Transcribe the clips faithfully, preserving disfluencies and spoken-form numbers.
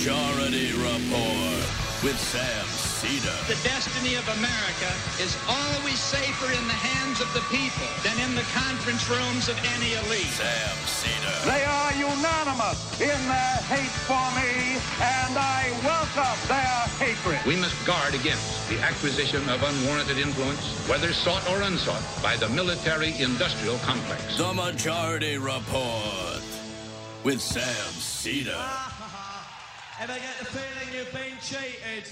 Majority Report with Sam Seder. The destiny of America is always safer in the hands of the people than in the conference rooms of any elite. Sam Seder. They are unanimous in their hate for me, and I welcome their hatred. We must guard against the acquisition of unwarranted influence, whether sought or unsought, by the military-industrial complex. The Majority Report with Sam Seder. Ever get the feeling you've been cheated?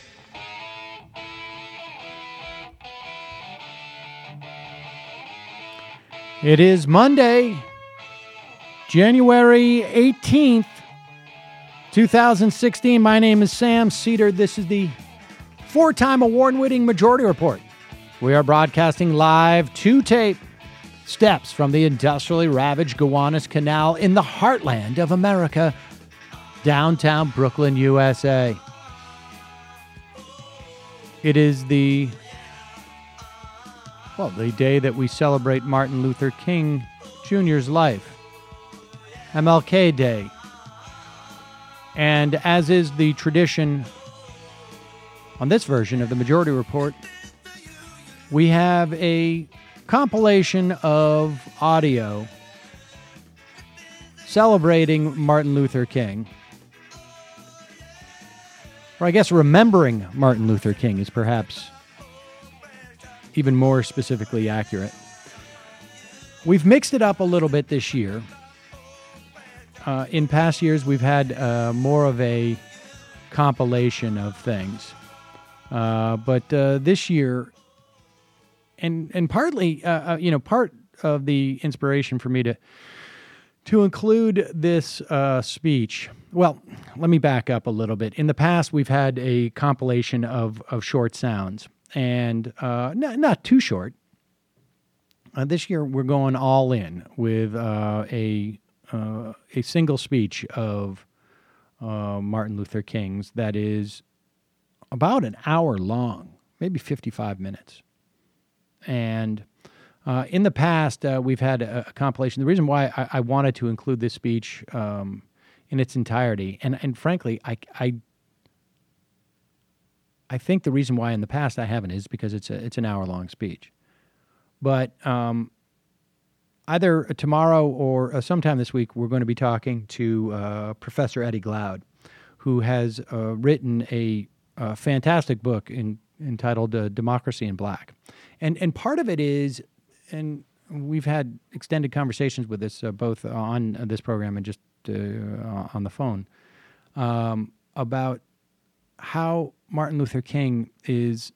It is Monday, January eighteenth, twenty sixteen. My name is Sam Seder. This is the four-time award-winning Majority Report. We are broadcasting live to tape steps from the industrially ravaged Gowanus Canal in the heartland of America, downtown Brooklyn, U S A. It is the, well, the day that we celebrate Martin Luther King Junior's life, M L K Day. And as is the tradition on this version of the Majority Report, we have a compilation of audio celebrating Martin Luther King. Or I guess remembering Martin Luther King is perhaps even more specifically accurate. We've mixed it up a little bit this year. Uh, in past years, we've had uh, more of a compilation of things. Uh, but uh, this year, and and partly, uh, uh, you know, part of the inspiration for me to to include this uh, speech. Well, let me back up a little bit. In the past, we've had a compilation of of short sounds, and uh, not not too short. Uh, this year, we're going all in with uh, a uh, a single speech of uh, Martin Luther King's that is about an hour long, maybe fifty-five minutes. And uh, in the past, uh, we've had a, a compilation. The reason why I, I wanted to include this speech um, in its entirety, and, and frankly, I, I I think the reason why in the past I haven't is because it's a, it's an hour-long speech. But um, either tomorrow or uh, sometime this week, we're going to be talking to uh, Professor Eddie Glaude, who has uh, written a, a fantastic book in, entitled uh, Democracy in Black. And and part of it is, and we've had extended conversations with this, uh, both on this program and just uh, on the phone, um, about how Martin Luther King is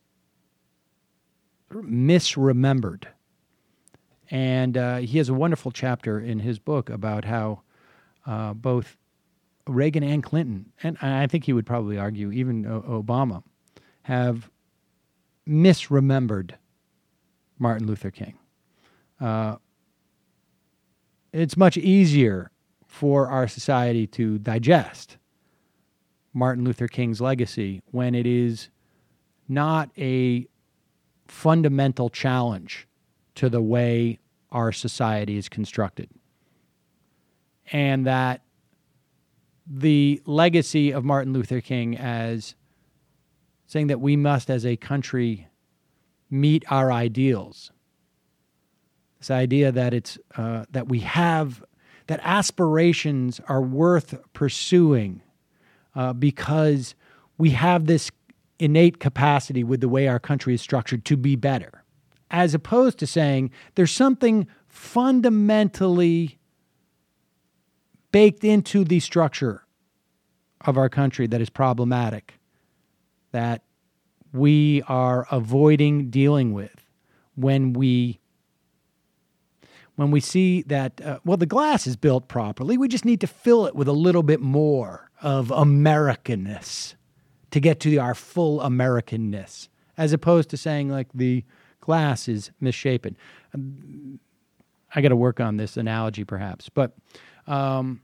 misremembered. And uh, he has a wonderful chapter in his book about how uh, both Reagan and Clinton, and I think he would probably argue even o- Obama, have misremembered Martin Luther King. Uh, it's much easier for our society to digest Martin Luther King's legacy when it is not a fundamental challenge to the way our society is constructed. And that the legacy of Martin Luther King as saying that we must, as a country, meet our ideals. This idea that it's uh, that we have, that aspirations are worth pursuing uh, because we have this innate capacity with the way our country is structured to be better, as opposed to saying there's something fundamentally baked into the structure of our country that is problematic, that we are avoiding dealing with when we when we see that, uh, well, the glass is built properly. We just need to fill it with a little bit more of Americanness to get to our full Americanness, as opposed to saying, like, the glass is misshapen. Um, I got to work on this analogy, perhaps. But um,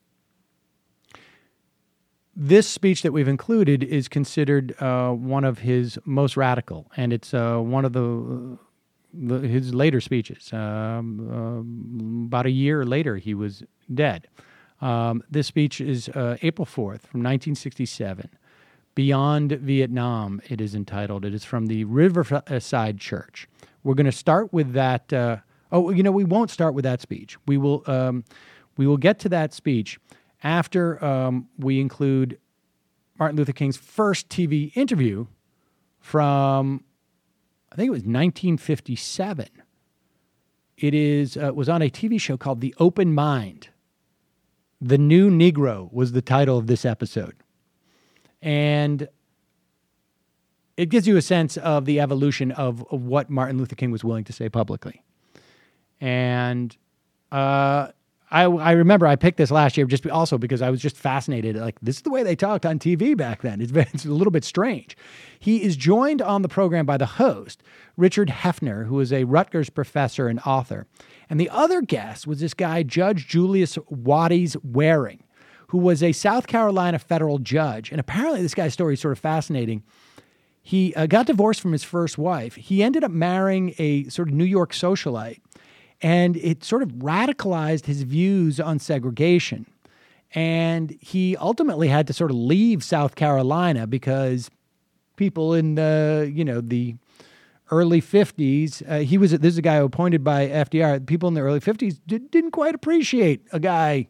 this speech that we've included is considered uh, one of his most radical, and it's uh, one of the, the his later speeches. Um, um, about a year later, he was dead. Um, this speech is uh, April fourth from nineteen sixty-seven. Beyond Vietnam, it is entitled. It is from the Riverside Church. We're going to start with that. Uh, oh, you know, we won't start with that speech. We will um, we will get to that speech after um, we include Martin Luther King's first T V interview from, I think it was nineteen fifty-seven. It is uh, was on a T V show called The Open Mind. The New Negro was the title of this episode. And it gives you a sense of the evolution of, of what Martin Luther King was willing to say publicly. And uh, I, I remember I picked this last year just also because I was just fascinated. Like, this is the way they talked on T V back then. It's, it's a little bit strange. He is joined on the program by the host, Richard Hefner, who is a Rutgers professor and author. And the other guest was this guy, Judge Julius Waddies Waring, who was a South Carolina federal judge. And apparently this guy's story is sort of fascinating. He uh, got divorced from his first wife. He ended up marrying a sort of New York socialite, and it sort of radicalized his views on segregation. And he ultimately had to sort of leave South Carolina because people in the, you know, the early fifties, uh, he was, this is a guy appointed by F D R, people in the early fifties did, didn't quite appreciate a guy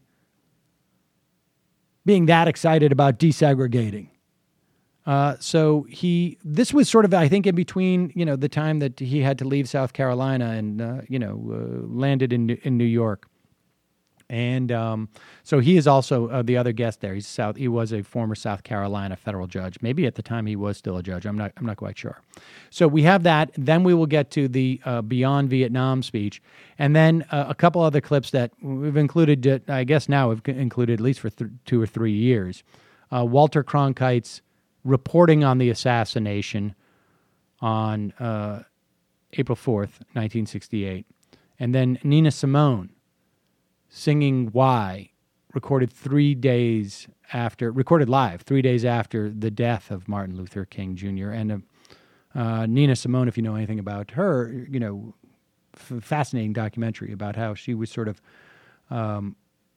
being that excited about desegregating. Uh, so he, this was sort of, I think, in between, you know, the time that he had to leave South Carolina and, uh, you know, uh, landed in in New York. And um, so he is also uh, the other guest there. He's South. He was a former South Carolina federal judge. Maybe at the time he was still a judge. I'm not. I'm not quite sure. So we have that. Then we will get to the uh, Beyond Vietnam speech, and then uh, a couple other clips that we've included. Uh, I guess now we've included at least for th- two or three years. Uh, Walter Cronkite's reporting on the assassination on uh, April fourth, nineteen sixty-eight, and then Nina Simone singing Why, recorded three days after, recorded live, three days after the death of Martin Luther King Junior And uh, uh, Nina Simone, if you know anything about her, you know, f- fascinating documentary about how she was sort of, um,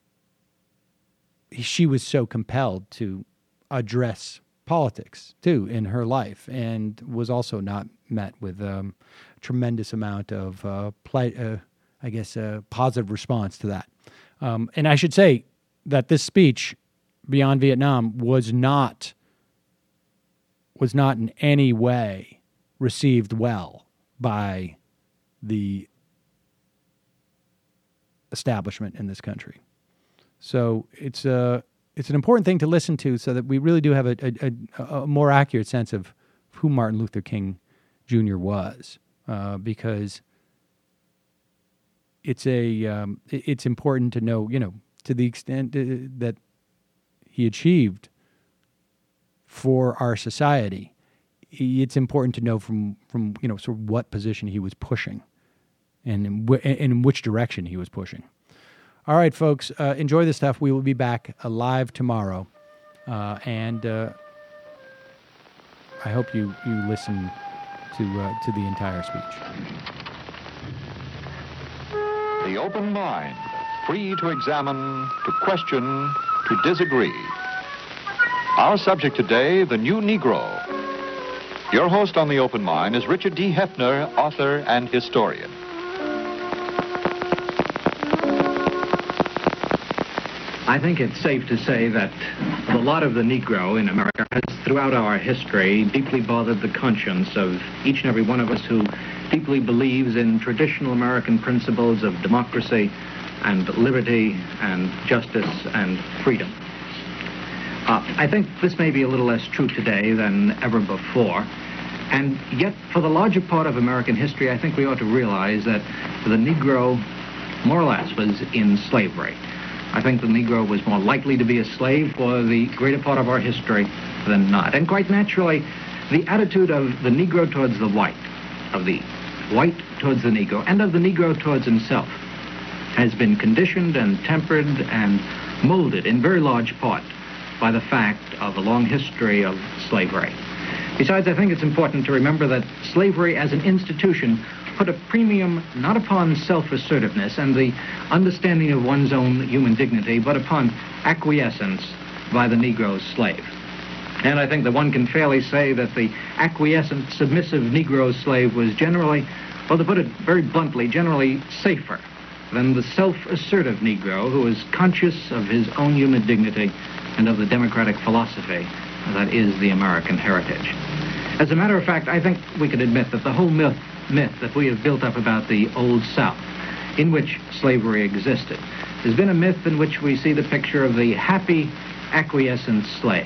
she was so compelled to address politics, too, in her life, and was also not met with a um, tremendous amount of, uh, pl- uh, I guess, a uh, positive response to that. Um, and I should say that this speech, Beyond Vietnam, was not was not in any way received well by the establishment in this country. So it's a it's an important thing to listen to, so that we really do have a, a, a more accurate sense of who Martin Luther King Junior was, uh, because it's a um, it's important to know, you know, to the extent that he achieved for our society. It's important to know from from you know sort of what position he was pushing, and in, w- and in which direction he was pushing. All right, folks, uh, enjoy the stuff. We will be back uh, live tomorrow, uh, and uh, I hope you you listen to uh, to the entire speech. The open mind, free to examine, to question, to disagree. Our subject today, the new Negro. Your host on The Open Mind is Richard D. Hefner, author and historian. I think it's safe to say that the lot of the Negro in America has, throughout our history, deeply bothered the conscience of each and every one of us who deeply believes in traditional American principles of democracy and liberty and justice and freedom. Uh, I think this may be a little less true today than ever before, and yet for the larger part of American history, I think we ought to realize that the Negro, more or less, was in slavery. I think the Negro was more likely to be a slave for the greater part of our history than not. And quite naturally, the attitude of the Negro towards the white, of the white towards the Negro, and of the Negro towards himself, has been conditioned and tempered and molded in very large part by the fact of a long history of slavery. Besides, I think it's important to remember that slavery as an institution put a premium not upon self-assertiveness and the understanding of one's own human dignity, but upon acquiescence by the Negro's slave. And I think that one can fairly say that the acquiescent, submissive Negro slave was generally, well, to put it very bluntly, generally safer than the self-assertive Negro who is conscious of his own human dignity and of the democratic philosophy that is the American heritage. As a matter of fact, I think we could admit that the whole myth, myth that we have built up about the Old South, in which slavery existed, has been a myth in which we see the picture of the happy, acquiescent slave.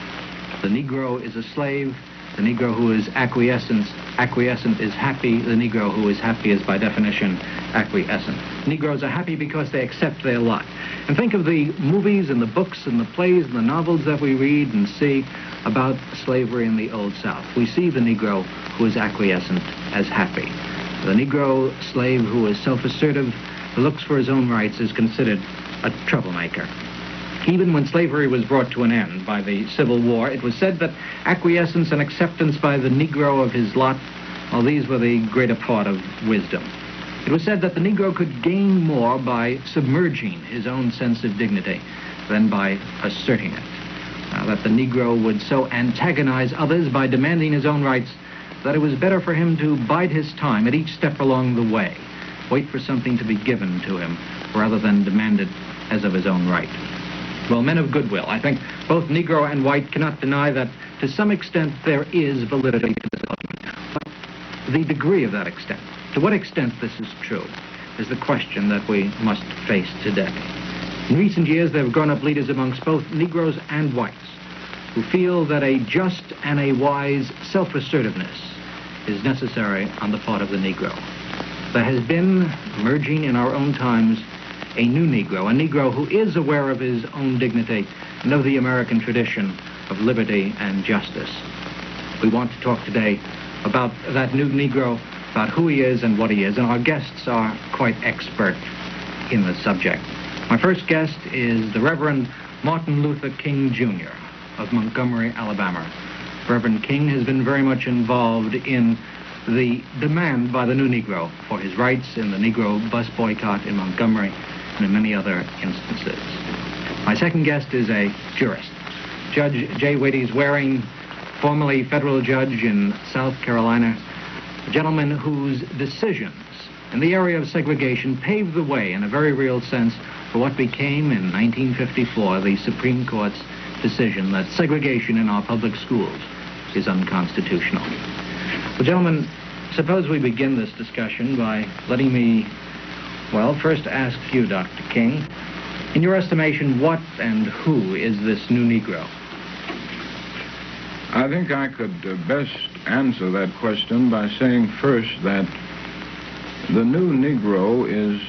The Negro is a slave. The Negro who is acquiescent, acquiescent is happy. The Negro who is happy is, by definition, acquiescent. Negroes are happy because they accept their lot. And think of the movies and the books and the plays and the novels that we read and see about slavery in the Old South. We see the Negro who is acquiescent as happy. The Negro slave who is self-assertive, who looks for his own rights, is considered a troublemaker. Even when slavery was brought to an end by the Civil War, it was said that acquiescence and acceptance by the Negro of his lot, well, these were the greater part of wisdom. It was said that the Negro could gain more by submerging his own sense of dignity than by asserting it. Uh, that the Negro would so antagonize others by demanding his own rights that it was better for him to bide his time at each step along the way, wait for something to be given to him rather than demand it as of his own right. Well, men of goodwill, I think both Negro and white cannot deny that to some extent there is validity to this argument. But the degree of that extent, to what extent this is true, is the question that we must face today. In recent years, there have grown up leaders amongst both Negroes and whites who feel that a just and a wise self-assertiveness is necessary on the part of the Negro. There has been, emerging in our own times, a new Negro, a Negro who is aware of his own dignity and of the American tradition of liberty and justice. We want to talk today about that new Negro, about who he is and what he is, and our guests are quite expert in the subject. My first guest is the Reverend Martin Luther King, Junior of Montgomery, Alabama. Reverend King has been very much involved in the demand by the new Negro for his rights in the Negro bus boycott in Montgomery and in many other instances. My second guest is a jurist. Judge J. Wades Waring, formerly federal judge in South Carolina, a gentleman whose decisions in the area of segregation paved the way in a very real sense for what became in nineteen fifty-four the Supreme Court's decision that segregation in our public schools is unconstitutional. Well, gentlemen, suppose we begin this discussion by letting me, well, first ask you, Doctor King, in your estimation, what and who is this new Negro? I think I could uh, best answer that question by saying first that the new Negro is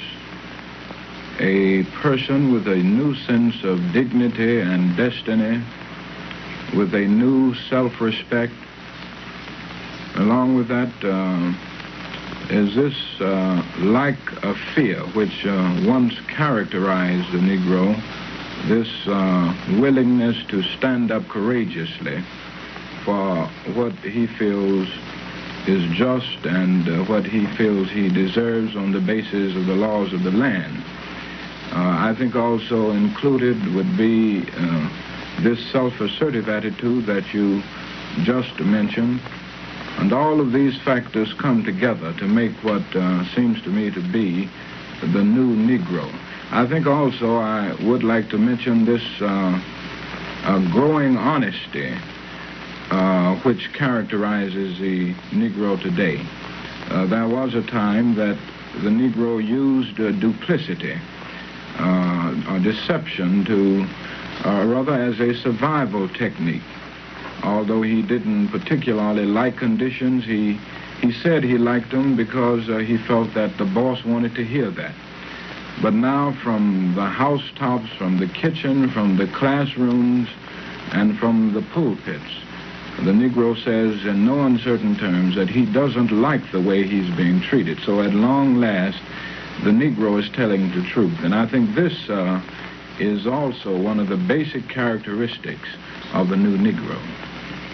a person with a new sense of dignity and destiny, with a new self-respect. Along with that uh, is this uh, like a fear which uh, once characterized the Negro, this uh, willingness to stand up courageously for what he feels is just and uh, what he feels he deserves on the basis of the laws of the land. Uh, I think also included would be uh, this self-assertive attitude that you just mentioned. And all of these factors come together to make what uh, seems to me to be the new Negro. I think also I would like to mention this uh, uh, growing honesty uh, which characterizes the Negro today. Uh, there was a time that the Negro used uh, duplicity, uh, or deception to, uh, rather as a survival technique. Although he didn't particularly like conditions, he, he said he liked them because uh, he felt that the boss wanted to hear that. But now from the housetops, from the kitchen, from the classrooms, and from the pulpits, the Negro says in no uncertain terms that he doesn't like the way he's being treated. So at long last, the Negro is telling the truth. And I think this uh, is also one of the basic characteristics of the new Negro.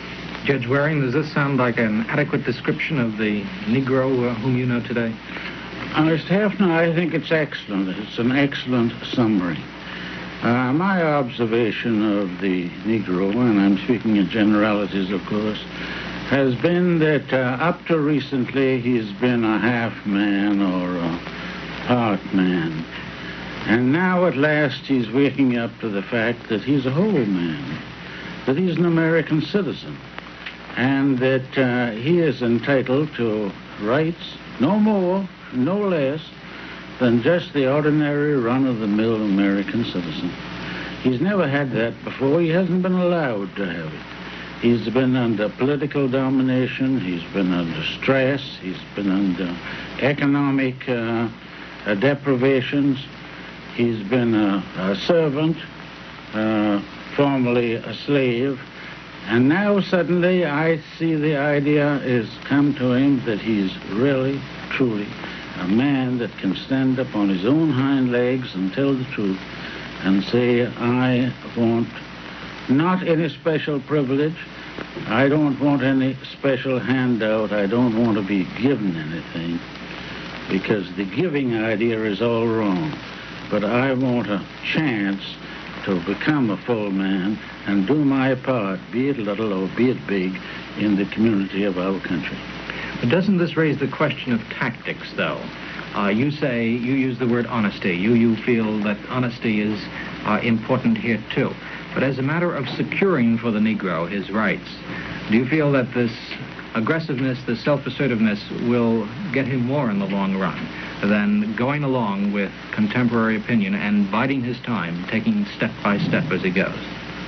Judge Waring, does this sound like an adequate description of the Negro uh, whom you know today? Honest Hefner, I think it's excellent. It's an excellent summary. Uh, my observation of the Negro, and I'm speaking in generalities, of course, has been that uh, up to recently he's been a half man or a part man. And now at last he's waking up to the fact that he's a whole man, that he's an American citizen, and that uh, he is entitled to rights no more, no less, than just the ordinary run-of-the-mill American citizen. He's never had that before. He hasn't been allowed to have it. He's been under political domination. He's been under stress. He's been under economic uh, uh, deprivations. He's been a, a servant, uh, formerly a slave. And now suddenly I see the idea has come to him that he's really, truly a man that can stand up on his own hind legs and tell the truth and say, I want not any special privilege. I don't want any special handout. I don't want to be given anything, because the giving idea is all wrong. But I want a chance to become a full man and do my part, be it little or be it big, in the community of our country. But doesn't this raise the question of tactics, though? Uh, you say, you use the word honesty. You, you feel that honesty is uh, important here, too. But as a matter of securing for the Negro his rights, do you feel that this aggressiveness, this self-assertiveness will get him more in the long run than going along with contemporary opinion and biding his time, taking step by step as he goes?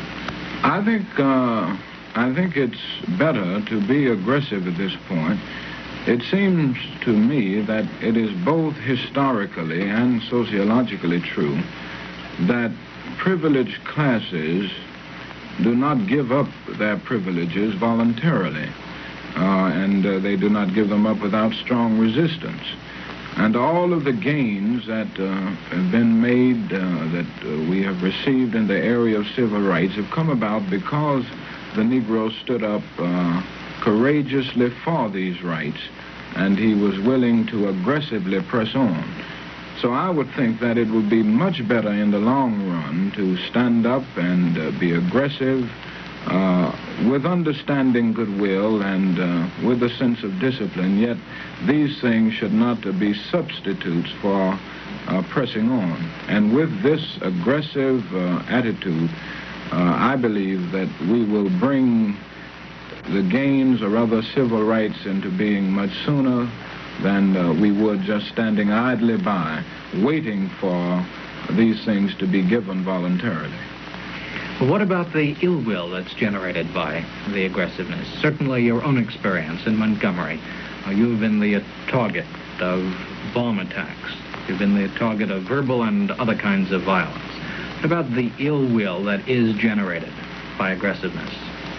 I think, uh, I think it's better to be aggressive at this point. It seems to me that it is both historically and sociologically true that privileged classes do not give up their privileges voluntarily, uh, and uh, they do not give them up without strong resistance. And all of the gains that uh, have been made, uh, that uh, we have received in the area of civil rights have come about because the Negro stood up uh, courageously for these rights, and he was willing to aggressively press on. So I would think that it would be much better in the long run to stand up and uh, be aggressive uh, with understanding goodwill and uh, with a sense of discipline, yet these things should not uh, be substitutes for uh, pressing on. And with this aggressive uh, attitude, uh, I believe that we will bring the gains or other civil rights into being much sooner than uh, we would just standing idly by, waiting for these things to be given voluntarily. Well, what about the ill will that's generated by the aggressiveness? Certainly your own experience in Montgomery. Uh, you've been the uh, target of bomb attacks. You've been the target of verbal and other kinds of violence. What about the ill will that is generated by aggressiveness?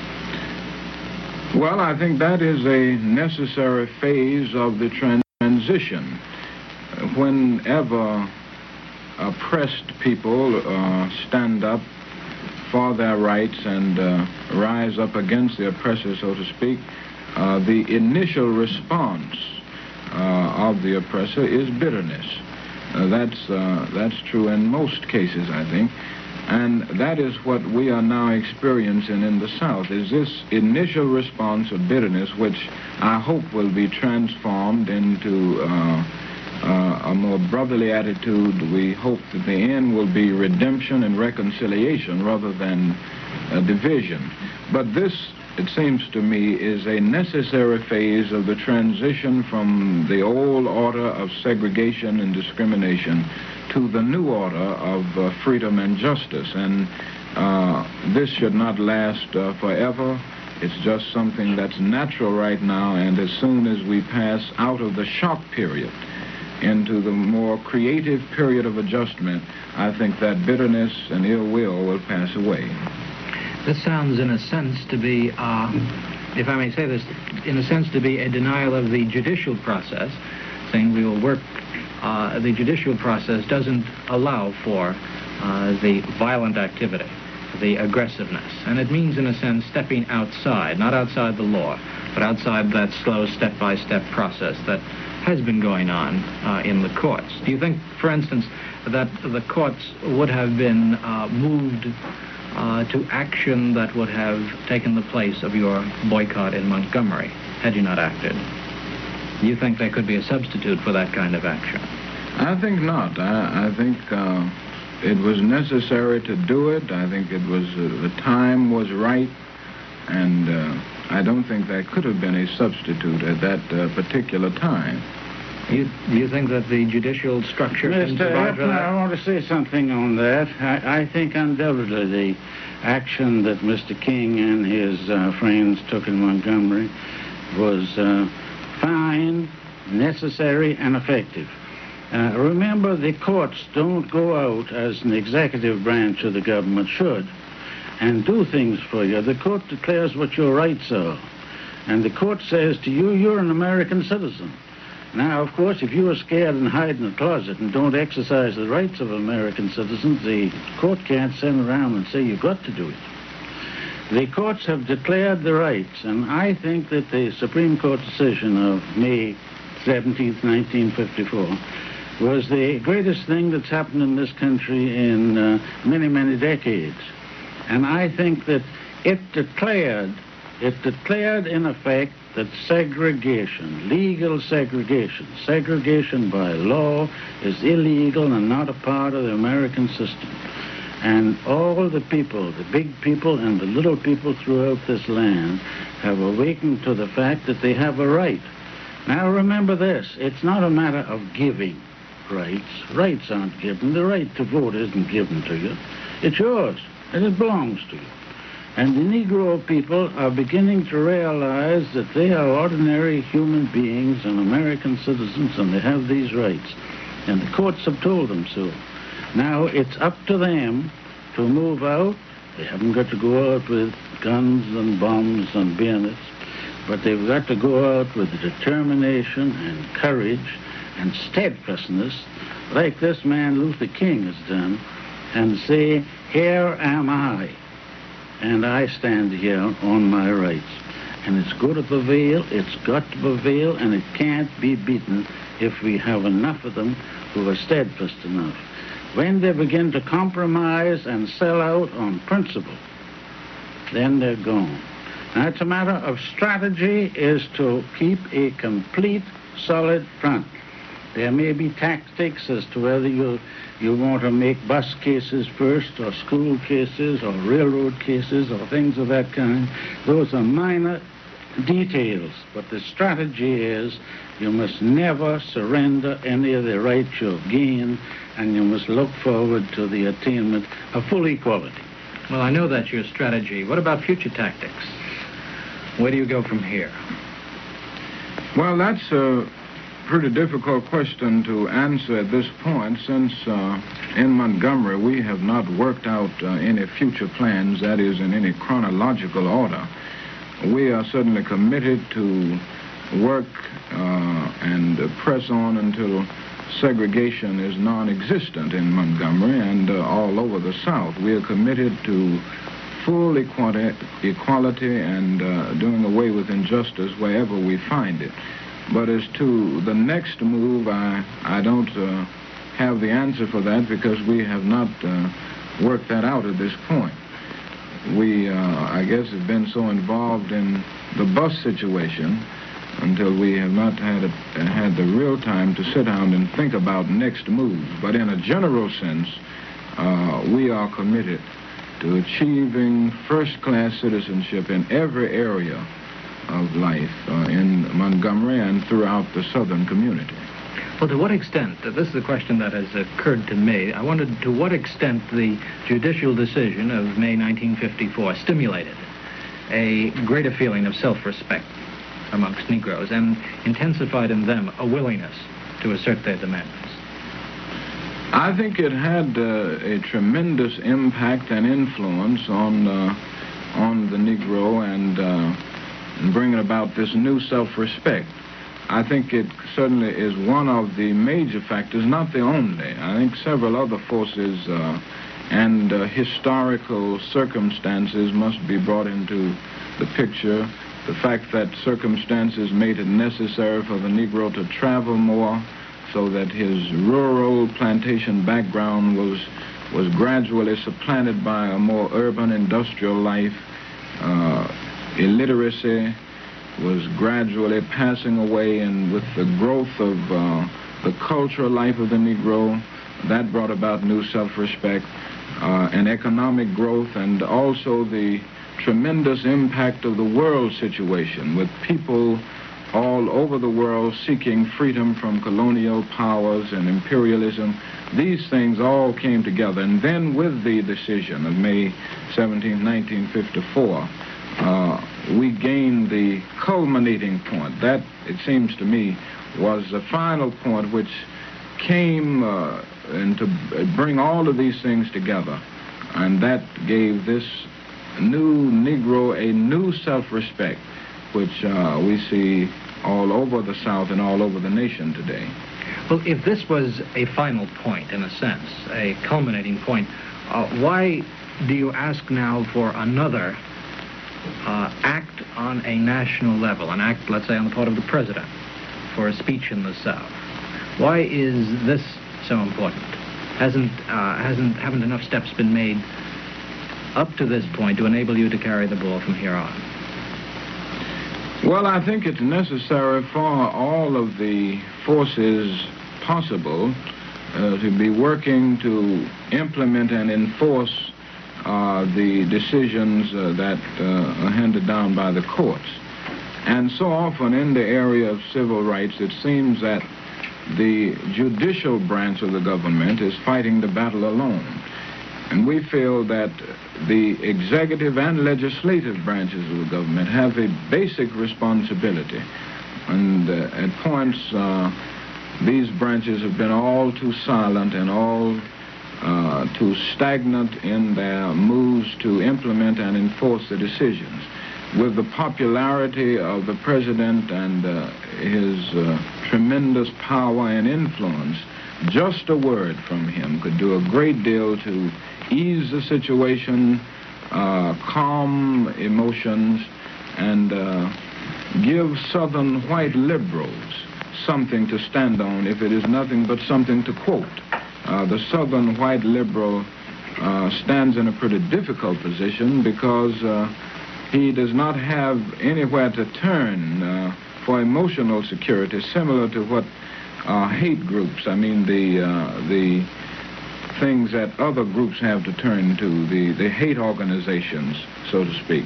Well, I think that is a necessary phase of the transition. Whenever oppressed people uh, stand up for their rights and uh, rise up against the oppressor, so to speak, uh, the initial response uh, of the oppressor is bitterness. Uh, that's, uh, that's true in most cases, I think. And that is what we are now experiencing in the South, is this initial response of bitterness, which I hope will be transformed into uh, uh, a more brotherly attitude. We hope that the end will be redemption and reconciliation rather than uh, division. But this, it seems to me, is a necessary phase of the transition from the old order of segregation and discrimination to the new order of uh, freedom and justice. And uh, this should not last uh, forever. It's just something that's natural right now, and as soon as we pass out of the shock period into the more creative period of adjustment, I think that bitterness and ill will will pass away. This sounds, in a sense, to be, uh, if I may say this, in a sense to be a denial of the judicial process, saying we will work. Uh, the judicial process doesn't allow for uh, the violent activity the aggressiveness. And it means, in a sense, stepping outside, not outside the law, but outside that slow step-by-step process that has been going on uh, in the courts. Do you think, for instance, that the courts would have been uh, moved uh, to action that would have taken the place of your boycott in Montgomery had you not acted? Do you think there could be a substitute for that kind of action? I think not. I, I think uh, it was necessary to do it. I think it was, uh, the time was right, and uh, I don't think there could have been a substitute at that uh, particular time. You, do you think that the judicial structure can Mister provide for Hefner, that? I want to say something on that. I, I think undoubtedly the action that Mister King and his uh, friends took in Montgomery was uh, fine, necessary, and effective. Uh, remember, the courts don't go out, as an executive branch of the government should, and do things for you. The court declares what your rights are. And the court says to you, you're an American citizen. Now, of course, if you are scared and hide in a closet and don't exercise the rights of American citizens, the court can't send around and say you've got to do it. The courts have declared the rights, and I think that the Supreme Court decision of May seventeenth, nineteen fifty-four, was the greatest thing that's happened in this country in uh, many, many decades. And I think that it declared, it declared in effect that segregation, legal segregation, segregation by law is illegal and not a part of the American system. And all the people, the big people and the little people throughout this land have awakened to the fact that they have a right. Now remember this, it's not a matter of giving rights. Rights aren't given. The right to vote isn't given to you. It's yours, and it belongs to you. And the Negro people are beginning to realize that they are ordinary human beings and American citizens, and they have these rights. And the courts have told them so. Now it's up to them to move out. They haven't got to go out with guns and bombs and bayonets, but they've got to go out with determination and courage and steadfastness, like this man Luther King has done, and say, here am I, and I stand here on my rights. And it's going to prevail, it's got to prevail, and it can't be beaten if we have enough of them who are steadfast enough. When they begin to compromise and sell out on principle, then they're gone. Now, it's a matter of strategy is to keep a complete, solid front. There may be tactics as to whether you you want to make bus cases first, or school cases, or railroad cases, or things of that kind. Those are minor details, but the strategy is you must never surrender any of the rights you've gained, and you must look forward to the attainment of full equality. Well, I know that's your strategy. What about future tactics? Where do you go from here? Well, that's a pretty difficult question to answer at this point, since uh, in Montgomery we have not worked out uh, any future plans, that is, in any chronological order. We are certainly committed to work uh, and press on until segregation is non-existent in Montgomery and uh, all over the South. We are committed to full equality, equality and uh, doing away with injustice wherever we find it. But as to the next move, I, I don't uh, have the answer for that, because we have not uh, worked that out at this point. We, uh, I guess, have been so involved in the bus situation until we have not had, a, had the real time to sit down and think about next moves. But in a general sense, uh, we are committed to achieving first-class citizenship in every area of life uh, in Montgomery and throughout the southern community. Well, to what extent, uh, this is a question that has occurred to me, I wondered to what extent the judicial decision of May nineteen fifty-four stimulated a greater feeling of self-respect amongst Negroes and intensified in them a willingness to assert their demands. I think it had uh, a tremendous impact and influence on, uh, on the Negro and uh, and bringing about this new self-respect. I think it certainly is one of the major factors, not the only. I think several other forces uh, and uh, historical circumstances must be brought into the picture. The fact that circumstances made it necessary for the Negro to travel more, so that his rural plantation background was was gradually supplanted by a more urban industrial life. Uh, illiteracy was gradually passing away, and with the growth of uh, the cultural life of the Negro, that brought about new self-respect, uh, and economic growth, and also the tremendous impact of the world situation, with people all over the world seeking freedom from colonial powers and imperialism. These things all came together. And then with the decision of May seventeenth, nineteen fifty-four, uh, we gained the culminating point. That, it seems to me, was the final point which came uh, and to bring all of these things together. And that gave this new Negro a new self-respect, which uh, we see all over the South and all over the nation today. Well, if this was a final point, in a sense, a culminating point, uh, why do you ask now for another uh, act on a national level, an act, let's say, on the part of the president for a speech in the South? Why is this so important? Hasn't, uh, hasn't, haven't enough steps been made up to this point to enable you to carry the ball from here on? Well, I think it's necessary for all of the forces possible uh, to be working to implement and enforce uh, the decisions uh, that uh, are handed down by the courts. And so often in the area of civil rights, it seems that the judicial branch of the government is fighting the battle alone. And we feel that the executive and legislative branches of the government have a basic responsibility. And uh, at points, uh, these branches have been all too silent and all uh, too stagnant in their moves to implement and enforce the decisions. With the popularity of the president and uh, his uh, tremendous power and influence, just a word from him could do a great deal to ease the situation, uh, calm emotions, and uh, give Southern white liberals something to stand on, if it is nothing but something to quote. Uh, the Southern white liberal uh, stands in a pretty difficult position because uh, he does not have anywhere to turn uh, for emotional security, similar to what uh, hate groups, I mean the uh, the things that other groups have to turn to, the, the hate organizations, so to speak.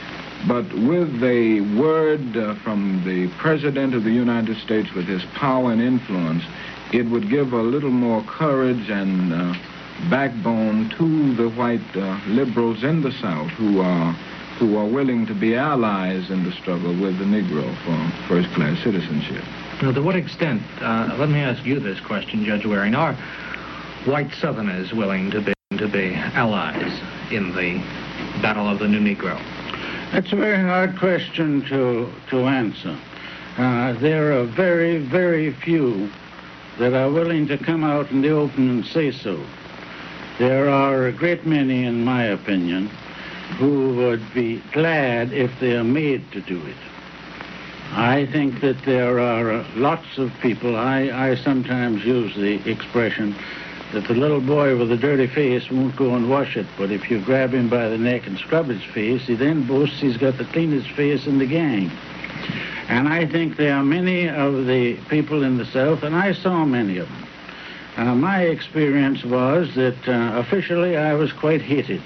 But with a word uh, from the President of the United States, with his power and influence, it would give a little more courage and uh, backbone to the white uh, liberals in the South who are who are willing to be allies in the struggle with the Negro for first-class citizenship. Now, to what extent, uh, let me ask you this question, Judge Waring, are white Southerners willing to be, to be allies in the battle of the new Negro? That's a very hard question to, to answer. Uh, there are very, very few that are willing to come out in the open and say so. There are a great many, in my opinion, who would be glad if they are made to do it. I think that there are lots of people, I, I sometimes use the expression that the little boy with a dirty face won't go and wash it, but if you grab him by the neck and scrub his face, he then boasts he's got the cleanest face in the gang. And I think there are many of the people in the South, and I saw many of them. Uh, my experience was that uh, officially I was quite hated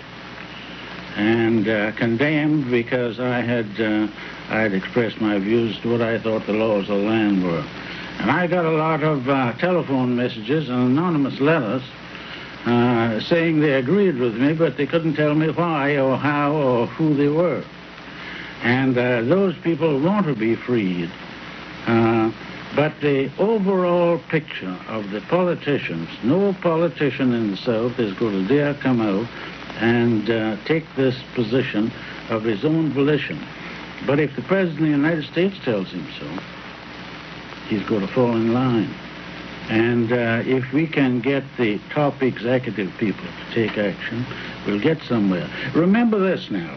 and uh, condemned because I had uh, I had expressed my views to what I thought the laws of the land were. And I got a lot of uh, telephone messages and anonymous letters uh, saying they agreed with me, but they couldn't tell me why or how or who they were. And uh, those people want to be freed. Uh, but the overall picture of the politicians, no politician in the South is going to dare come out and uh, take this position of his own volition. But if the President of the United States tells him so, he's going to fall in line. And uh, if we can get the top executive people to take action, we'll get somewhere. Remember this now.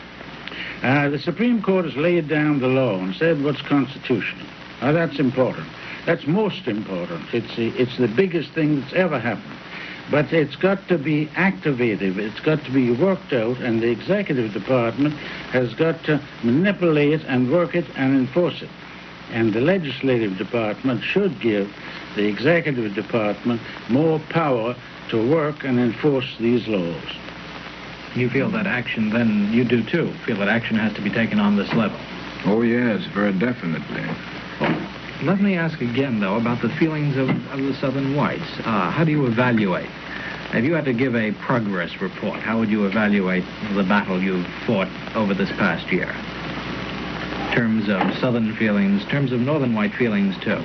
Uh, the Supreme Court has laid down the law and said what's constitutional. Now, that's important. That's most important. It's the, it's the biggest thing that's ever happened. But it's got to be activative. It's got to be worked out, and the executive department has got to manipulate and work it and enforce it. And the legislative department should give the executive department more power to work and enforce these laws. You feel that action, then you do too, feel that action has to be taken on this level? Oh, yes, very definitely. Well, let me ask again, though, about the feelings of, of the Southern whites. Uh, how do you evaluate? If you had to give a progress report, how would you evaluate the battle you fought over this past year? In terms of Southern feelings, in terms of Northern white feelings, too.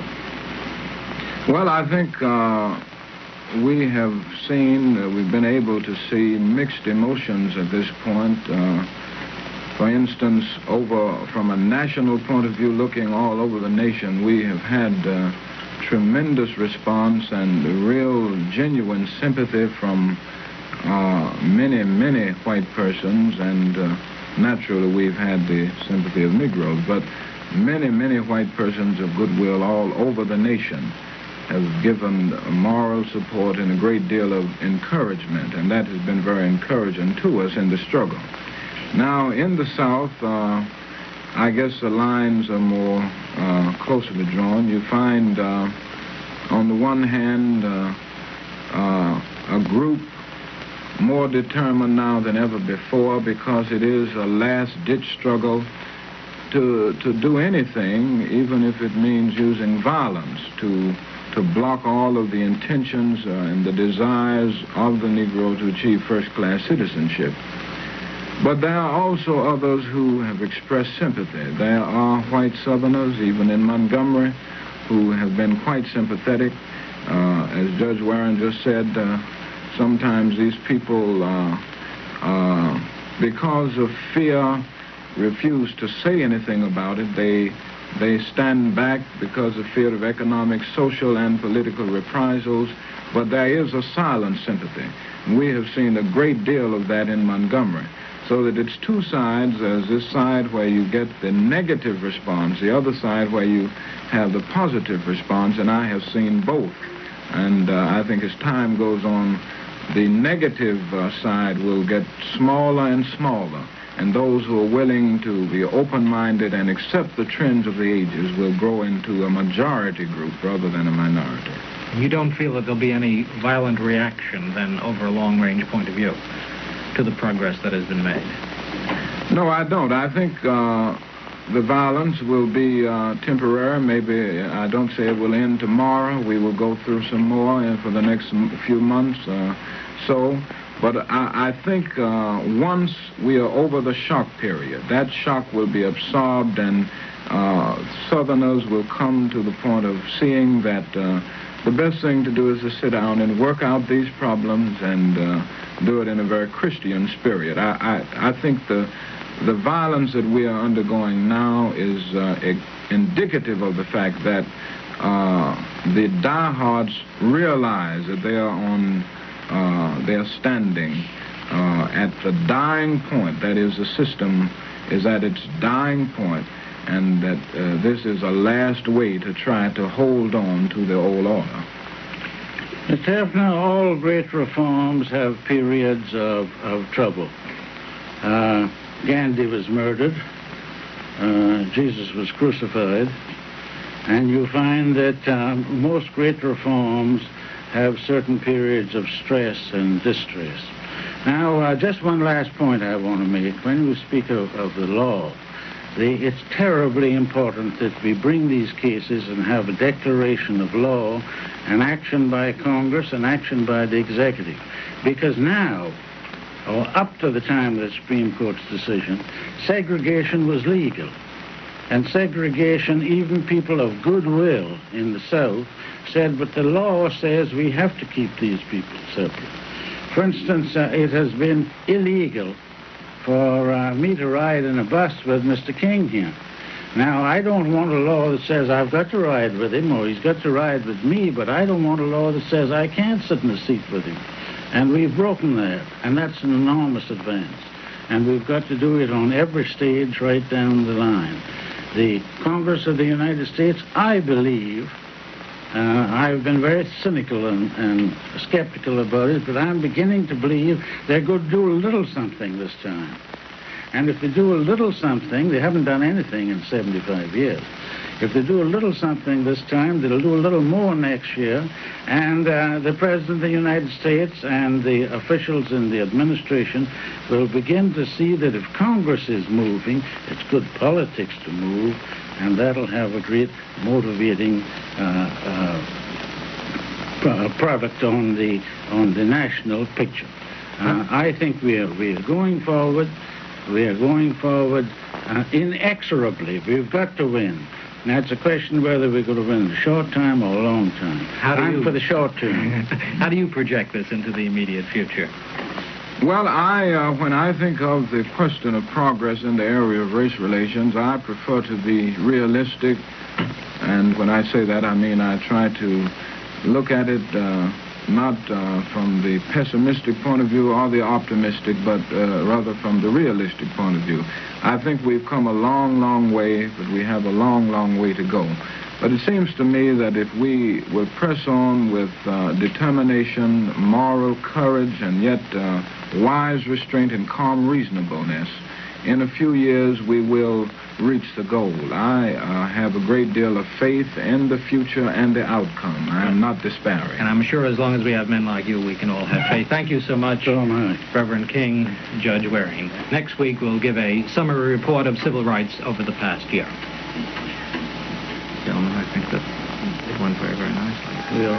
Well, I think uh, we have seen, uh, we've been able to see mixed emotions at this point. Uh, for instance, over from a national point of view, looking all over the nation, we have had uh, tremendous response and real genuine sympathy from uh, many, many white persons, and uh, naturally we've had the sympathy of Negroes, but many, many white persons of goodwill all over the nation have given moral support and a great deal of encouragement, and that has been very encouraging to us in the struggle. Now, in the South, uh, I guess the lines are more uh, closely drawn. You find, uh, on the one hand, uh, uh, a group more determined now than ever before, because it is a last-ditch struggle to, to do anything, even if it means using violence, to to block all of the intentions uh, and the desires of the Negro to achieve first-class citizenship. But there are also others who have expressed sympathy. There are white Southerners, even in Montgomery, who have been quite sympathetic. Uh, as Judge Warren just said, uh, sometimes these people, uh, uh, because of fear, refuse to say anything about it. They They stand back because of fear of economic, social, and political reprisals, but there is a silent sympathy. We have seen a great deal of that in Montgomery. So that it's two sides. There's this side where you get the negative response, the other side where you have the positive response, and I have seen both. And uh, I think as time goes on, the negative uh, side will get smaller and smaller. And those who are willing to be open-minded and accept the trends of the ages will grow into a majority group rather than a minority. You don't feel that there'll be any violent reaction, then, over a long-range point of view to the progress that has been made? No, I don't. I think uh, the violence will be uh, temporary. Maybe, I don't say it will end tomorrow. We will go through some more uh, for the next few months. Uh, so... But I, I think uh, once we are over the shock period, that shock will be absorbed, and uh, Southerners will come to the point of seeing that uh, the best thing to do is to sit down and work out these problems and uh, do it in a very Christian spirit. I, I, I think the, the violence that we are undergoing now is uh, indicative of the fact that uh, the diehards realize that they are on... Uh, they're standing uh, at the dying point. That is, the system is at its dying point, and that uh, this is a last way to try to hold on to the old order. Mister Hefner, all great reforms have periods of, of trouble. Uh, Gandhi was murdered. Uh, Jesus was crucified. And you find that uh, most great reforms have certain periods of stress and distress. Now, uh, just one last point I want to make. When we speak of, of the law, the, it's terribly important that we bring these cases and have a declaration of law, and action by Congress and action by the executive. Because now, or up to the time of the Supreme Court's decision, segregation was legal. And segregation, even people of goodwill in the South said, but the law says we have to keep these people separate. For instance, uh, it has been illegal for uh, me to ride in a bus with Mister King here. Now, I don't want a law that says I've got to ride with him or he's got to ride with me, but I don't want a law that says I can't sit in a seat with him. And we've broken that, and that's an enormous advance. And we've got to do it on every stage right down the line. The Congress of the United States, I believe, uh, I've been very cynical and, and skeptical about it, but I'm beginning to believe they're going to do a little something this time. And if they do a little something, they haven't done anything in seventy-five years. If they do a little something this time, they'll do a little more next year. And uh, the President of the United States and the officials in the administration will begin to see that if Congress is moving, it's good politics to move, and that'll have a great motivating uh, uh, product on the, on the national picture. Uh, I think we are, we are going forward. We are going forward uh, inexorably. We've got to win. Now, it's a question whether we're going to win in a short time or a long time. How do I'm you... for the short term. How do you project this into the immediate future? Well, I, uh, when I think of the question of progress in the area of race relations, I prefer to be realistic. And when I say that, I mean I try to look at it uh, not uh, from the pessimistic point of view or the optimistic, but uh, rather from the realistic point of view. I think we've come a long, long way, but we have a long, long way to go. But it seems to me that if we will press on with uh, determination, moral courage, and yet uh, wise restraint and calm reasonableness, in a few years we will reach the goal. I uh, have a great deal of faith in the future and the outcome. I am not despairing. And I'm sure as long as we have men like you, we can all have faith. Thank you so much, So much. Reverend King, Judge Waring. Next week, we'll give a summary report of civil rights over the past year. Gentlemen, I think that it went very, very nicely. Yeah.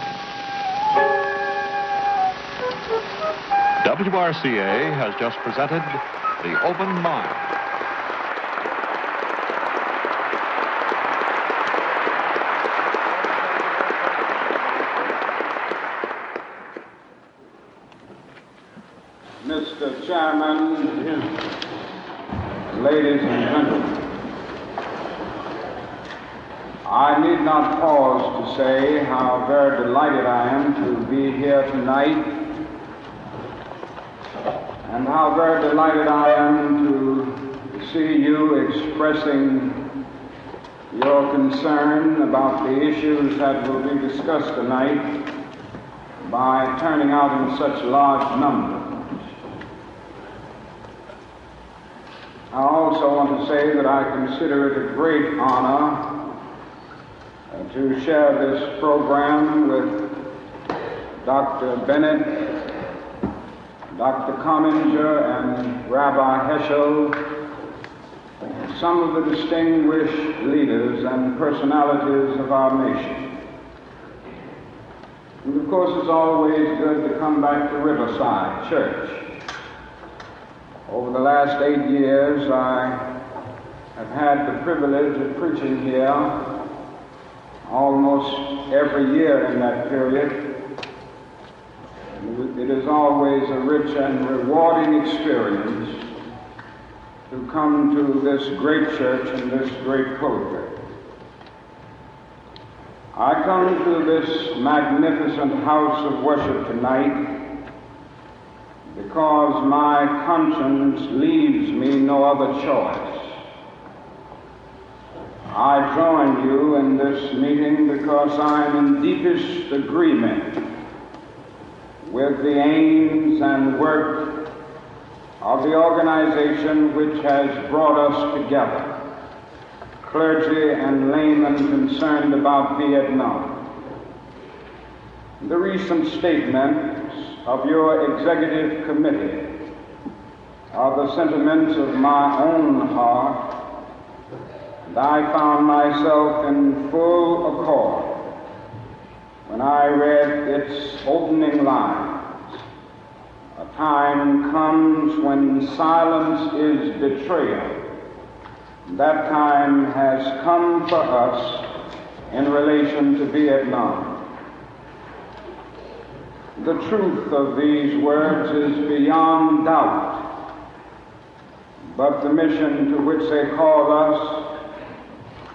Very, very W R C A has just presented The Open Mind. Mister Chairman, ladies and gentlemen, I need not pause to say how very delighted I am to be here tonight, and how very delighted I am to see you expressing your concern about the issues that will be discussed tonight by turning out in such large numbers. I also want to say that I consider it a great honor uh, to share this program with Doctor Bennett, Doctor Comminger, and Rabbi Heschel, some of the distinguished leaders and personalities of our nation. And of course, it's always good to come back to Riverside Church. Over the last eight years, I have had the privilege of preaching here almost every year in that period. It is always a rich and rewarding experience to come to this great church and this great pulpit. I come to this magnificent house of worship tonight because my conscience leaves me no other choice. I join you in this meeting because I'm in deepest agreement with the aims and work of the organization which has brought us together, clergy and laymen concerned about Vietnam. The recent statements of your executive committee are the sentiments of my own heart, and I found myself in full accord when I read its opening lines. A time comes when silence is betrayal. That time has come for us in relation to Vietnam. The truth of these words is beyond doubt, but the mission to which they call us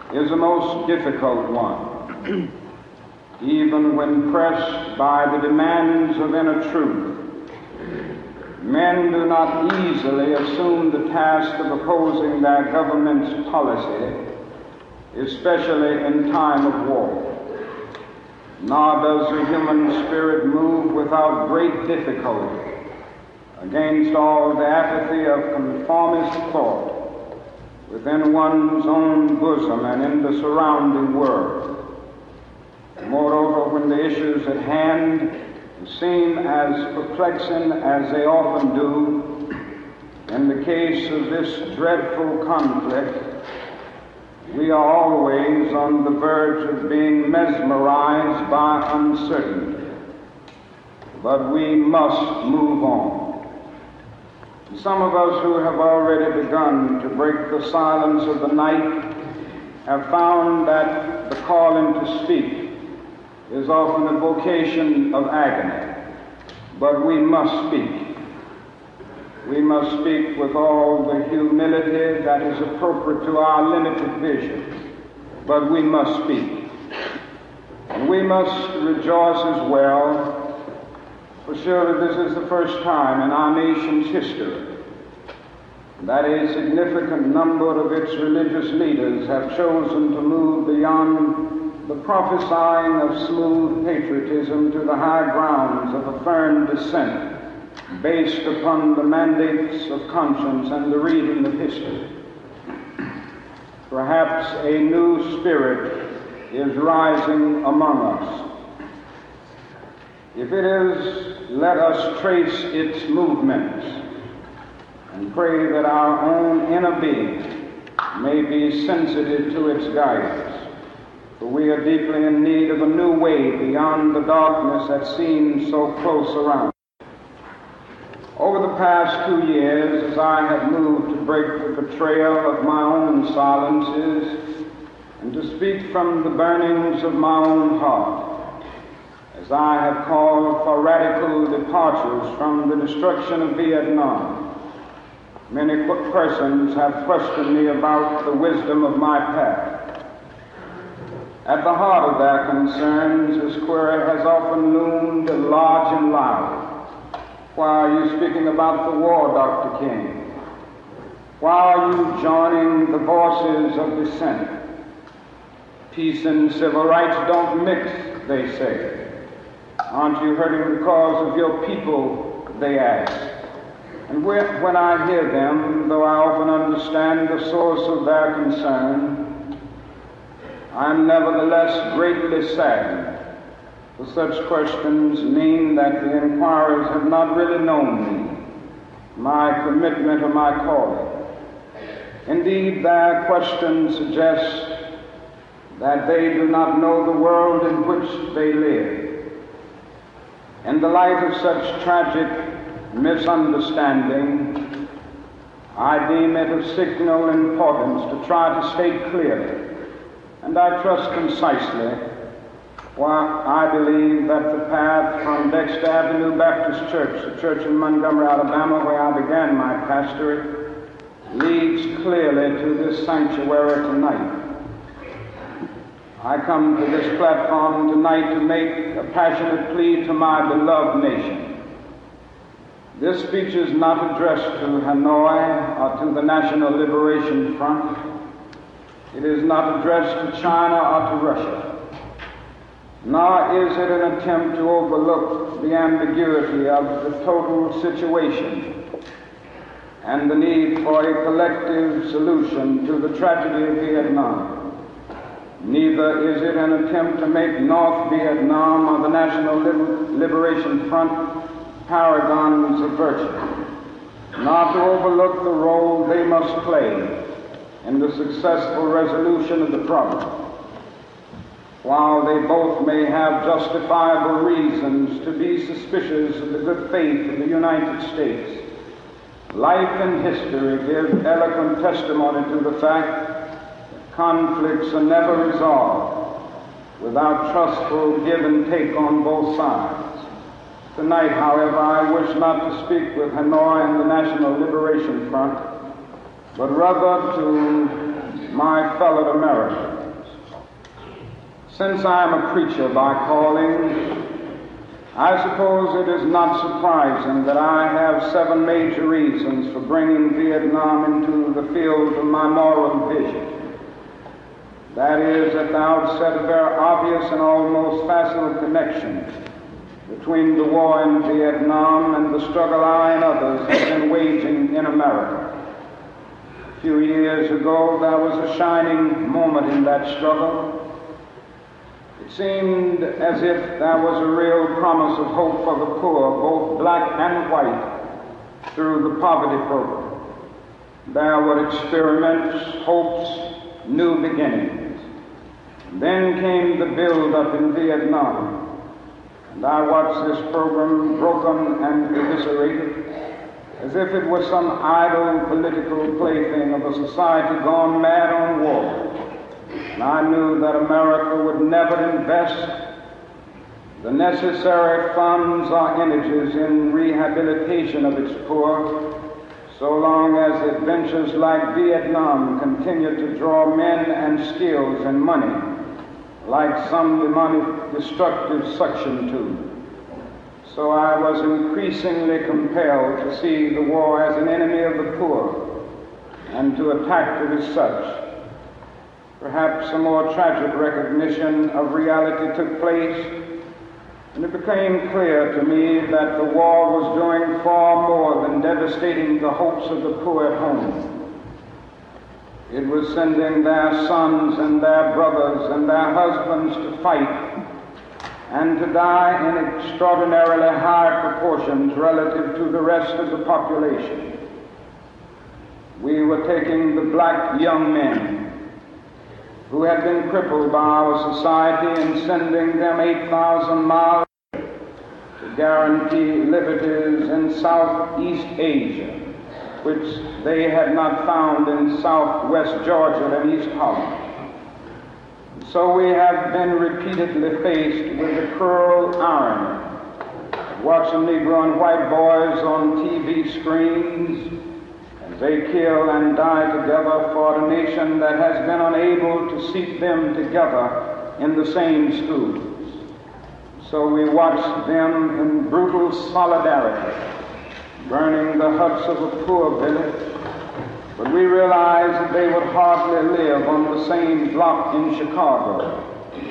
is a most difficult one. Even when pressed by the demands of inner truth, men do not easily assume the task of opposing their government's policy, especially in time of war. Nor does the human spirit move without great difficulty against all the apathy of conformist thought within one's own bosom and in the surrounding world. Moreover, when the issues at hand seem as perplexing as they often do, in the case of this dreadful conflict, we are always on the verge of being mesmerized by uncertainty. But we must move on. Some of us who have already begun to break the silence of the night have found that the calling to speak is often a vocation of agony. But we must speak. We must speak with all the humility that is appropriate to our limited vision. But we must speak. And we must rejoice as well, for surely this is the first time in our nation's history that a significant number of its religious leaders have chosen to move beyond the prophesying of smooth patriotism to the high grounds of a firm dissent based upon the mandates of conscience and the reading of history. Perhaps a new spirit is rising among us. If it is, let us trace its movements and pray that our own inner being may be sensitive to its guidance. For we are deeply in need of a new way beyond the darkness that seems so close around. Over the past two years, as I have moved to break the betrayal of my own silences and to speak from the burnings of my own heart, as I have called for radical departures from the destruction of Vietnam, many persons have questioned me about the wisdom of my path. At the heart of their concerns, this query has often loomed large and loud. Why are you speaking about the war, Doctor King? Why are you joining the voices of dissent? Peace and civil rights don't mix, they say. Aren't you hurting the cause of your people, they ask. And when I hear them, though I often understand the source of their concern, I am nevertheless greatly saddened. For such questions mean that the inquirers have not really known me, my commitment or my calling. Indeed, their questions suggest that they do not know the world in which they live. In the light of such tragic misunderstanding, I deem it of signal importance to try to state clearly, and I trust concisely, why I believe that the path from Dexter Avenue Baptist Church, the church in Montgomery, Alabama, where I began my pastorate, leads clearly to this sanctuary tonight. I come to this platform tonight to make a passionate plea to my beloved nation. This speech is not addressed to Hanoi or to the National Liberation Front. It is not addressed to China or to Russia. Nor is it an attempt to overlook the ambiguity of the total situation and the need for a collective solution to the tragedy of Vietnam. Neither is it an attempt to make North Vietnam or the National Liberation Front paragons of virtue, not to overlook the role they must play in the successful resolution of the problem. While they both may have justifiable reasons to be suspicious of the good faith of the United States, life and history give eloquent testimony to the fact that conflicts are never resolved without trustful give and take on both sides. Tonight, however, I wish not to speak with Hanoi and the National Liberation Front, but rather to my fellow Americans. Since I am a preacher by calling, I suppose it is not surprising that I have seven major reasons for bringing Vietnam into the field of my moral vision. That is, at the outset, a very obvious and almost facile connection between the war in Vietnam and the struggle I and others have been waging in America. A few years ago, there was a shining moment in that struggle. It seemed as if there was a real promise of hope for the poor, both black and white, through the poverty program. There were experiments, hopes, new beginnings. And then came the build-up in Vietnam. And I watched this program broken and eviscerated as if it was some idle political plaything of a society gone mad on war. And I knew that America would never invest the necessary funds or energies in rehabilitation of its poor so long as adventures like Vietnam continue to draw men and skills and money like some demonic destructive suction tube. So I was increasingly compelled to see the war as an enemy of the poor and to attack it as such. Perhaps a more tragic recognition of reality took place, and it became clear to me that the war was doing far more than devastating the hopes of the poor at home. It was sending their sons and their brothers and their husbands to fight and to die in extraordinarily high proportions relative to the rest of the population. We were taking the black young men who had been crippled by our society and sending them eight thousand miles to guarantee liberties in Southeast Asia, which they had not found in Southwest Georgia and East Holland. So we have been repeatedly faced with the cruel irony of watching Negro and white boys on T V screens as they kill and die together for a nation that has been unable to seat them together in the same schools. So we watch them in brutal solidarity, burning the huts of a poor village, but we realize that they would hardly live on the same block in Chicago.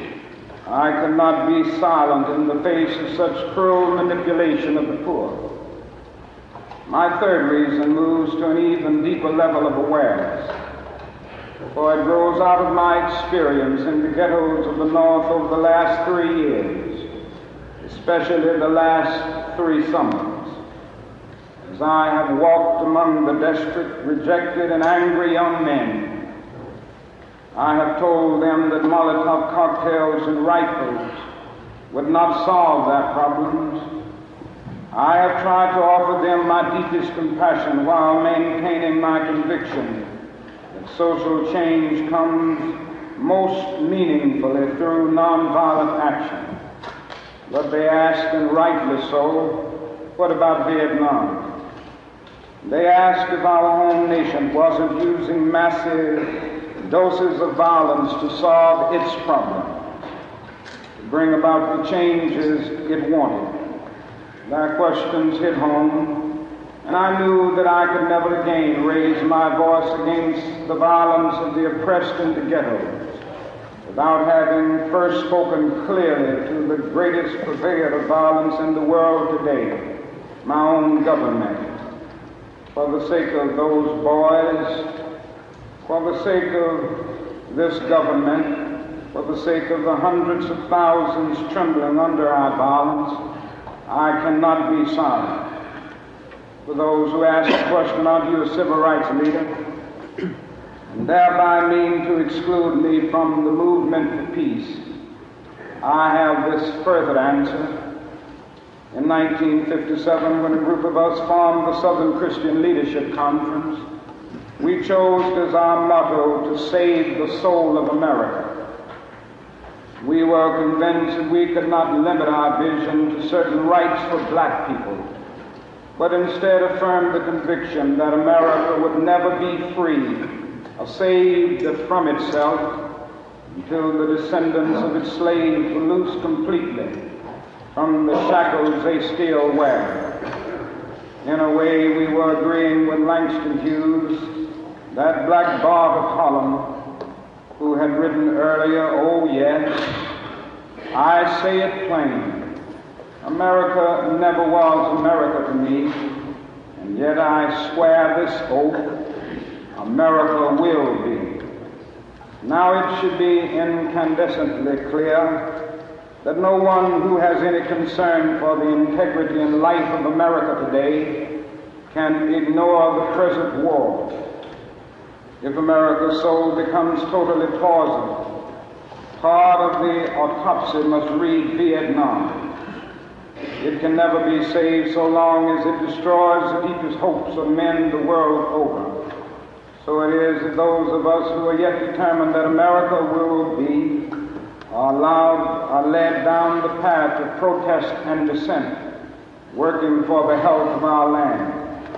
I could not be silent in the face of such cruel manipulation of the poor. My third reason moves to an even deeper level of awareness, for it grows out of my experience in the ghettos of the North over the last three years, especially the last three summers. As I have walked among the desperate, rejected, and angry young men, I have told them that Molotov cocktails and rifles would not solve their problems. I have tried to offer them my deepest compassion while maintaining my conviction that social change comes most meaningfully through nonviolent action. But they ask, and rightly so, what about Vietnam? They ask if our home nation wasn't using massive doses of violence to solve its problems, to bring about the changes it wanted. Their questions hit home, and I knew that I could never again raise my voice against the violence of the oppressed in the ghettos without having first spoken clearly to the greatest purveyor of violence in the world today, my own government. For the sake of those boys, for the sake of this government, for the sake of the hundreds of thousands trembling under our violence, I cannot be silent. For those who ask the question, are you a civil rights leader? And thereby mean to exclude me from the movement for peace, I have this further answer. In nineteen fifty-seven, when a group of us formed the Southern Christian Leadership Conference, we chose as our motto to save the soul of America. We were convinced that we could not limit our vision to certain rights for black people, but instead affirm the conviction that America would never be free or saved from itself until the descendants of its slaves were loosed completely from the shackles they still wear. In a way, we were agreeing with Langston Hughes, that black bard of Holland, who had written earlier, "Oh yes, I say it plain, America never was America to me, and yet I swear this oath, America will be." Now it should be incandescently clear that no one who has any concern for the integrity and life of America today can ignore the present war. If America's soul becomes totally poisoned, part of the autopsy must read Vietnam. It can never be saved so long as it destroys the deepest hopes of men the world over. So it is that those of us who are yet determined that America will be are allowed, are led down the path of protest and dissent, working for the health of our land.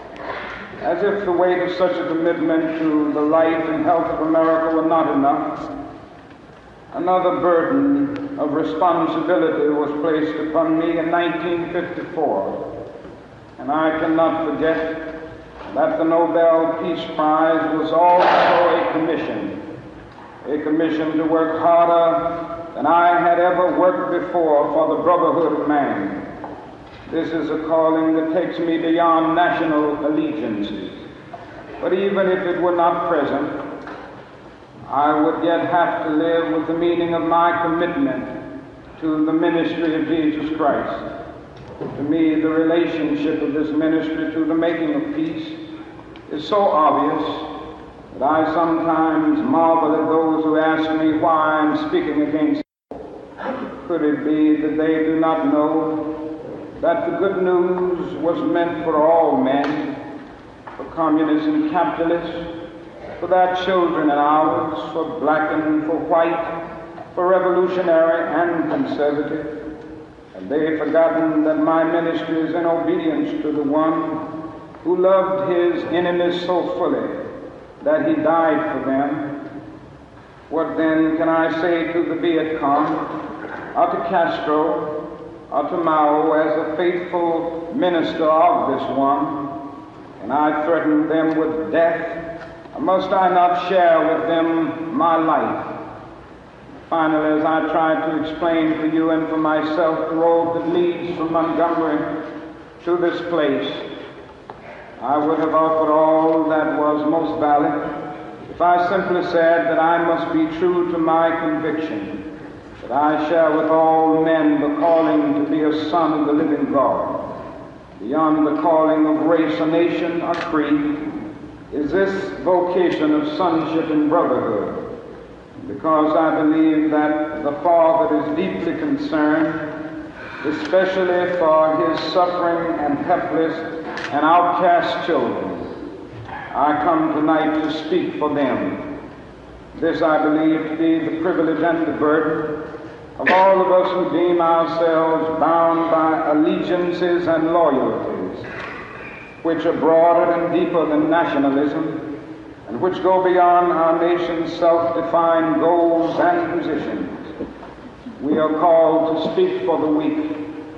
As if the weight of such a commitment to the life and health of America were not enough, another burden of responsibility was placed upon me in nineteen fifty-four, and I cannot forget that the Nobel Peace Prize was also a commission, a commission to work harder than I had ever worked before for the brotherhood of man. This is a calling that takes me beyond national allegiances. But even if it were not present, I would yet have to live with the meaning of my commitment to the ministry of Jesus Christ. To me, the relationship of this ministry to the making of peace is so obvious that I sometimes marvel at those who ask me why I'm speaking against it. Could it be that they do not know that the good news was meant for all men, for communists and capitalists, for their children and ours, for black and for white, for revolutionary and conservative? Have they forgotten that my ministry is in obedience to the one who loved his enemies so fully that he died for them? What then can I say to the Viet Cong, or to Castro, or to Mao as a faithful minister of this one? Can I threaten them with death, or must I not share with them my life? Finally, as I tried to explain to you and for myself the road that leads from Montgomery to this place, I would have offered all that was most valid if I simply said that I must be true to my conviction, that I share with all men the calling to be a son of the living God. Beyond the calling of race or nation or creed is this vocation of sonship and brotherhood, because I believe that the Father is deeply concerned, especially for his suffering and helpless and outcast children. I come tonight to speak for them. This I believe to be the privilege and the burden of all of us who deem ourselves bound by allegiances and loyalties, which are broader and deeper than nationalism, and which go beyond our nation's self-defined goals and positions. We are called to speak for the weak,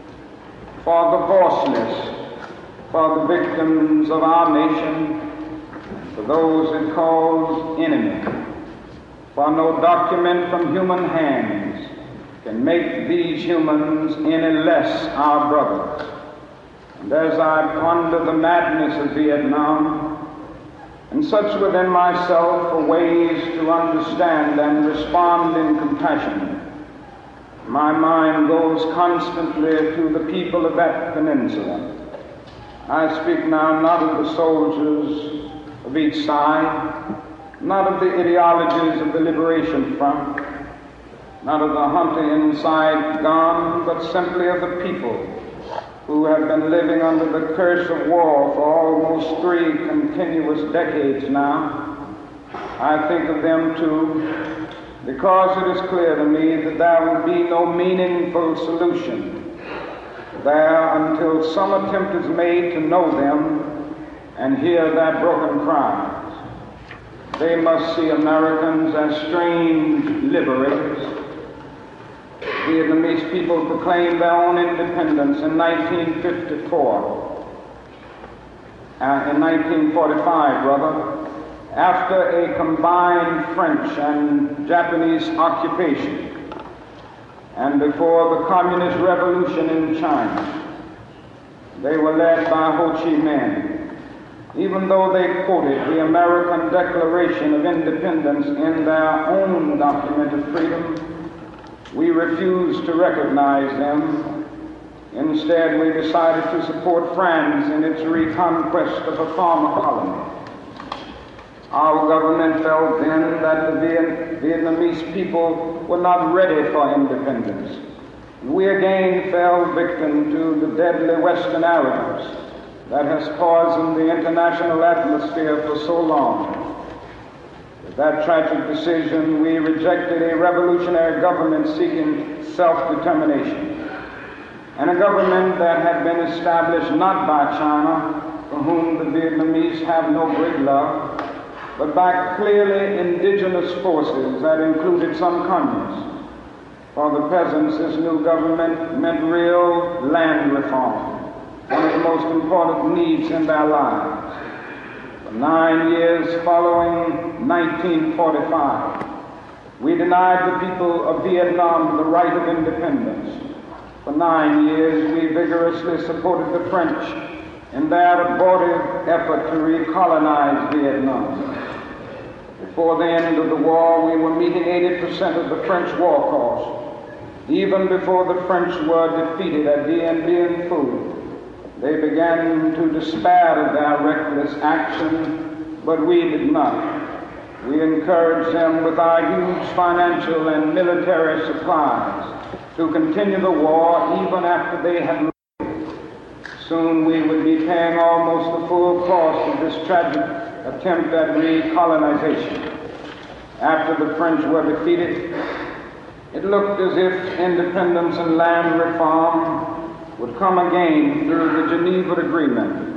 for the voiceless, for the victims of our nation, for those it calls enemy. For no document from human hands can make these humans any less our brothers. And as I ponder the madness of Vietnam, and search within myself for ways to understand and respond in compassion, my mind goes constantly to the people of that peninsula. I speak now not of the soldiers of each side, not of the ideologies of the Liberation Front, not of the hunter inside gone, but simply of the people who have been living under the curse of war for almost three continuous decades now. I think of them too, because it is clear to me that there will be no meaningful solution there until some attempt is made to know them and hear their broken cries. they must see Americans as strange liberators. Vietnamese people proclaimed their own independence in nineteen fifty-four, uh, in nineteen forty-five, rather, after a combined French and Japanese occupation, and before the Communist Revolution in China. They were led by Ho Chi Minh. Even though they quoted the American Declaration of Independence in their own document of freedom, we refused to recognize them. Instead, we decided to support France in its reconquest of a former colony. Our government felt then that the Viet- Vietnamese people were not ready for independence. We again fell victim to the deadly Western arrogance that has poisoned the international atmosphere for so long. With that tragic decision, we rejected a revolutionary government seeking self-determination, and a government that had been established not by China, for whom the Vietnamese have no great love, but by clearly indigenous forces that included some communists. For the peasants, this new government meant real land reform, one of the most important needs in their lives. For nine years following nineteen forty-five, we denied the people of Vietnam the right of independence. For nine years, we vigorously supported the French in their abortive effort to recolonize Vietnam. Before the end of the war, we were meeting eighty percent of the French war cost. Even before the French were defeated at Dien Bien Phu, they began to despair of their reckless action, but we did not. We encouraged them with our huge financial and military supplies to continue the war even after they had lost. Soon we would be paying almost the full cost of this tragic attempt at recolonization. After the French were defeated, it looked as if independence and land reform would come again through the Geneva Agreement.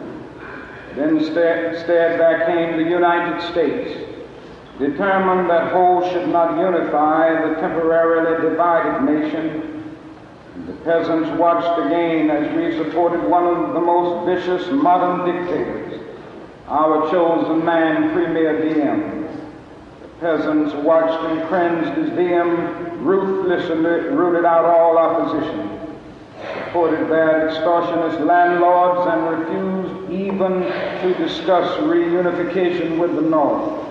But instead, instead there came the United States, determined that whole should not unify the temporarily divided nation. And the peasants watched again as we supported one of the most vicious modern dictators, our chosen man, Premier Diem. Peasants watched and cringed as Diem ruthlessly rooted out all opposition, supported their extortionist landlords, and refused even to discuss reunification with the North.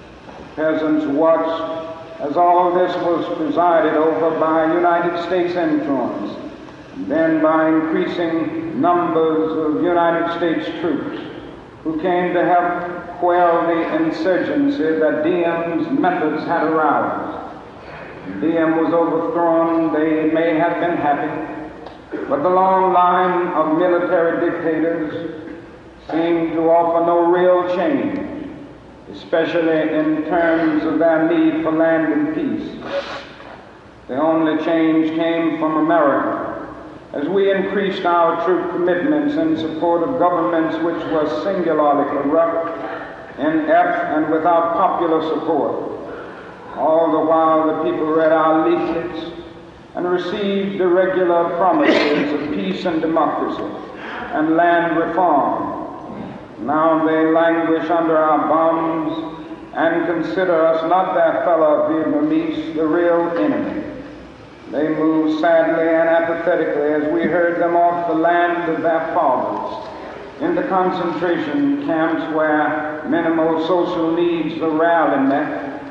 The peasants watched as all of this was presided over by United States influence, and then by increasing numbers of United States troops who came to help quell the insurgency that Diem's methods had aroused. When Diem was overthrown, they may have been happy, but the long line of military dictators seemed to offer no real change, especially in terms of their need for land and peace. The only change came from America, as we increased our troop commitments in support of governments which were singularly corrupt, inept, and without popular support. All the while the people read our leaflets and received the regular promises of peace and democracy and land reform. Now they languish under our bombs and consider us not their fellow Vietnamese, the real enemy. They moved sadly and apathetically as we heard them off the land of their fathers into concentration camps where minimal social needs are rarely met.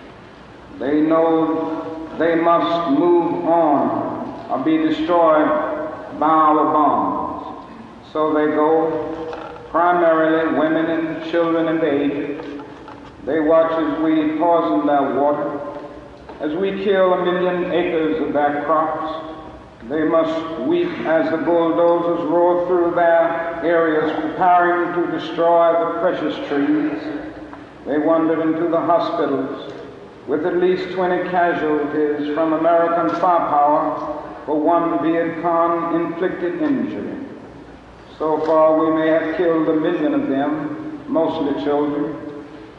They know they must move on or be destroyed by our bombs. So they go, primarily women and children and babies. They watch as we poison their water, as we kill a million acres of their crops. They must weep as the bulldozers roar through their areas preparing to destroy the precious trees. They wandered into the hospitals with at least twenty casualties from American firepower for one Viet Cong inflicted injury. So far we may have killed a million of them, mostly children.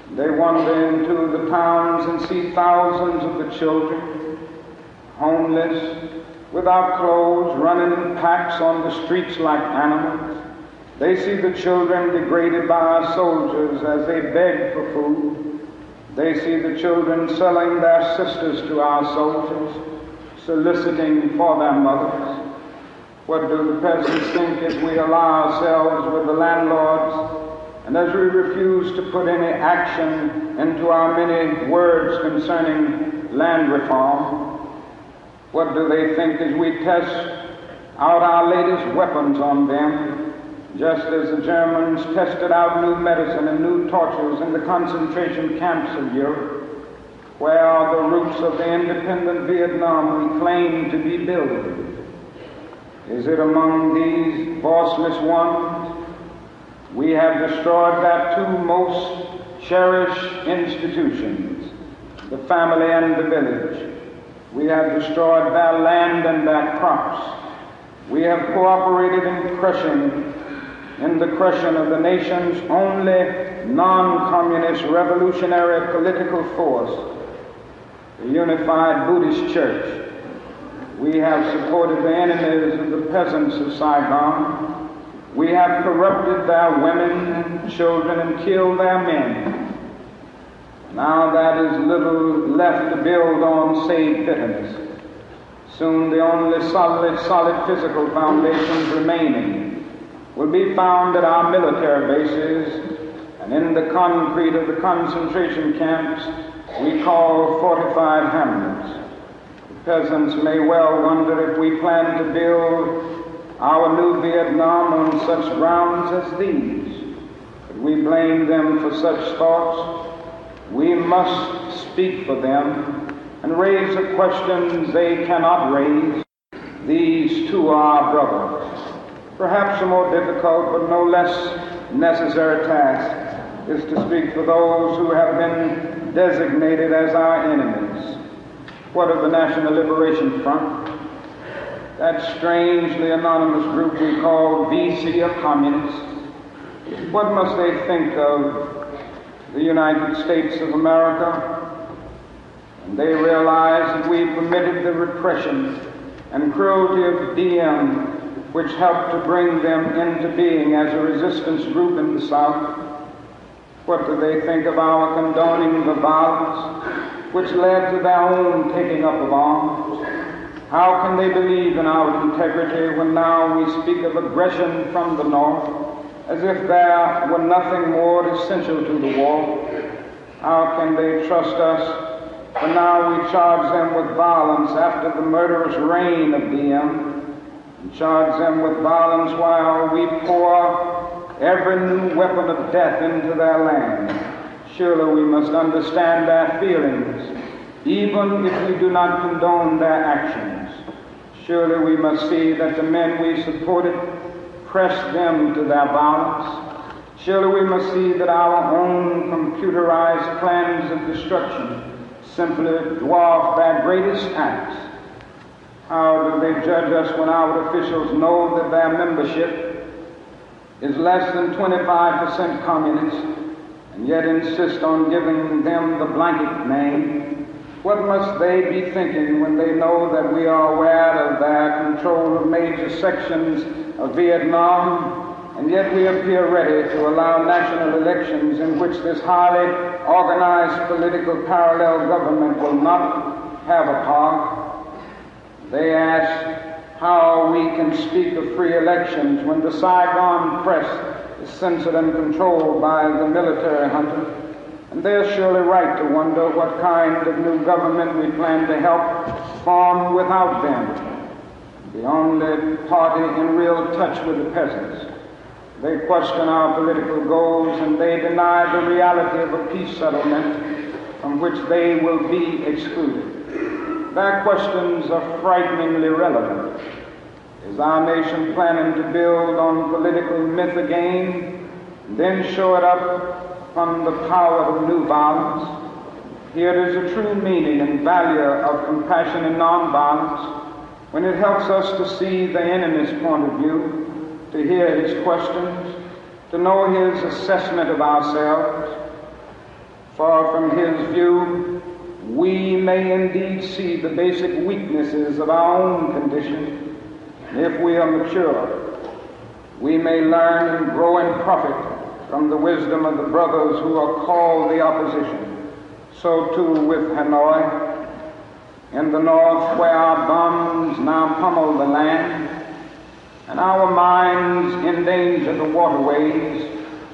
They wander into the towns and see thousands of the children, homeless, without clothes, running in packs on the streets like animals. They see the children degraded by our soldiers as they beg for food. They see the children selling their sisters to our soldiers, soliciting for their mothers. What do the peasants think as we allow ourselves with the landlords, and as we refuse to put any action into our many words concerning land reform? What do they think as we test out our latest weapons on them, just as the Germans tested out new medicine and new tortures in the concentration camps of Europe? Where are the roots of the independent Vietnam we claim to be building? Is it among these voiceless ones? We have destroyed their two most cherished institutions, the family and the village. We have destroyed their land and their crops. We have cooperated in crushing, in the crushing of the nation's only non-communist revolutionary political force, the Unified Buddhist Church. We have supported the enemies of the peasants of Saigon. We have corrupted their women and children and killed their men. Now that is little left to build on save bitterness. Soon the only solid, solid physical foundations remaining will be found at our military bases and in the concrete of the concentration camps we call fortified hamlets. The peasants may well wonder if we plan to build our new Vietnam on such grounds as these. But we blame them for such thoughts. We must speak for them and raise the questions they cannot raise. These too are our brothers. Perhaps a more difficult but no less necessary task is to speak for those who have been designated as our enemies. What of the National Liberation Front? That strangely anonymous group we call V C of communists. What must they think of the United States of America? And they realize that we permitted the repression and cruelty of D M, which helped to bring them into being as a resistance group in the South. What do they think of our condoning the violence which led to their own taking up of arms? How can they believe in our integrity when now we speak of aggression from the North as if there were nothing more essential to the war? How can they trust us when now we charge them with violence after the murderous reign of D M, and charge them with violence while we pour every new weapon of death into their land? Surely we must understand their feelings, even if we do not condone their actions. Surely we must see that the men we supported pressed them to their violence. Surely we must see that our own computerized plans of destruction simply dwarf their greatest acts. How do they judge us when our officials know that their membership is less than twenty-five percent communist, and yet insist on giving them the blanket name? What must they be thinking when they know that we are aware of their control of major sections of Vietnam, and yet we appear ready to allow national elections in which this highly organized political parallel government will not have a part? They ask how we can speak of free elections when the Saigon press is censored and controlled by the military junta. And they're surely right to wonder what kind of new government we plan to help form without them, the only party in real touch with the peasants. They question our political goals, and they deny the reality of a peace settlement from which they will be excluded. Their questions are frighteningly relevant. Is our nation planning to build on political myth again, and then show it up from the power of new violence? Here is a true meaning and value of compassion and nonviolence when it helps us to see the enemy's point of view, to hear his questions, to know his assessment of ourselves. For from his view, we may indeed see the basic weaknesses of our own condition. If we are mature, we may learn and grow and profit from the wisdom of the brothers who are called the opposition. So too with Hanoi. In the north, where our bombs now pummel the land, and our mines endanger the waterways,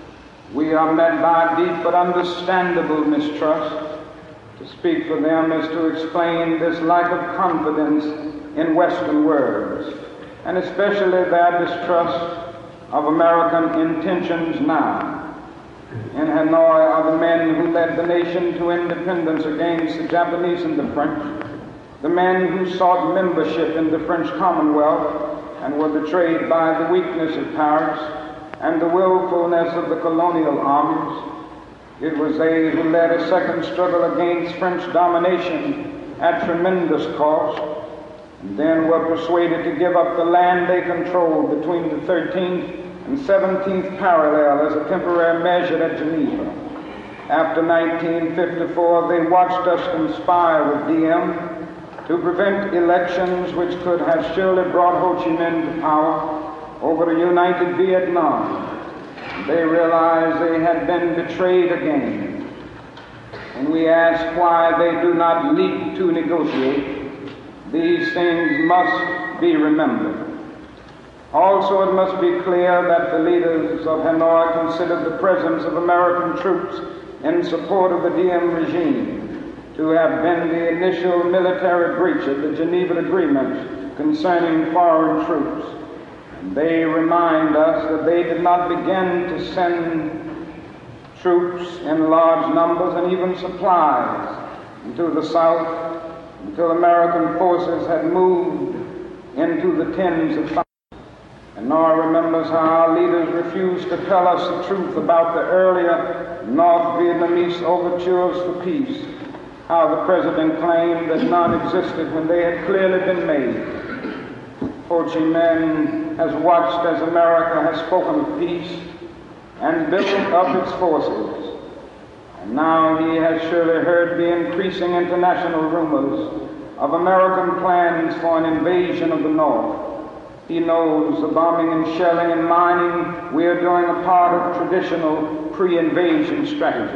we are met by deep but understandable mistrust. To speak for them is to explain this lack of confidence in Western words, and especially their distrust of American intentions now. In Hanoi are the men who led the nation to independence against the Japanese and the French, the men who sought membership in the French Commonwealth and were betrayed by the weakness of Paris and the willfulness of the colonial armies. It was they who led a second struggle against French domination at tremendous cost, and then were persuaded to give up the land they controlled between the thirteenth and seventeenth parallel as a temporary measure at Geneva. After nineteen fifty-four, they watched us conspire with Diem to prevent elections which could have surely brought Ho Chi Minh to power over a united Vietnam. They realized they had been betrayed again. And we ask why they do not leap to negotiate. These things must be remembered. Also, it must be clear that the leaders of Hanoi considered the presence of American troops in support of the Diem regime to have been the initial military breach of the Geneva Agreement concerning foreign troops. And they remind us that they did not begin to send troops in large numbers and even supplies into the South until American forces had moved into the tens of thousands. And Nora remembers how our leaders refused to tell us the truth about the earlier North Vietnamese overtures for peace, how the president claimed that none existed when they had clearly been made. Ho Chi Minh has watched as America has spoken of peace and built up its forces. And now he has surely heard the increasing international rumors of American plans for an invasion of the North. He knows the bombing and shelling and mining we are doing a part of traditional pre-invasion strategy.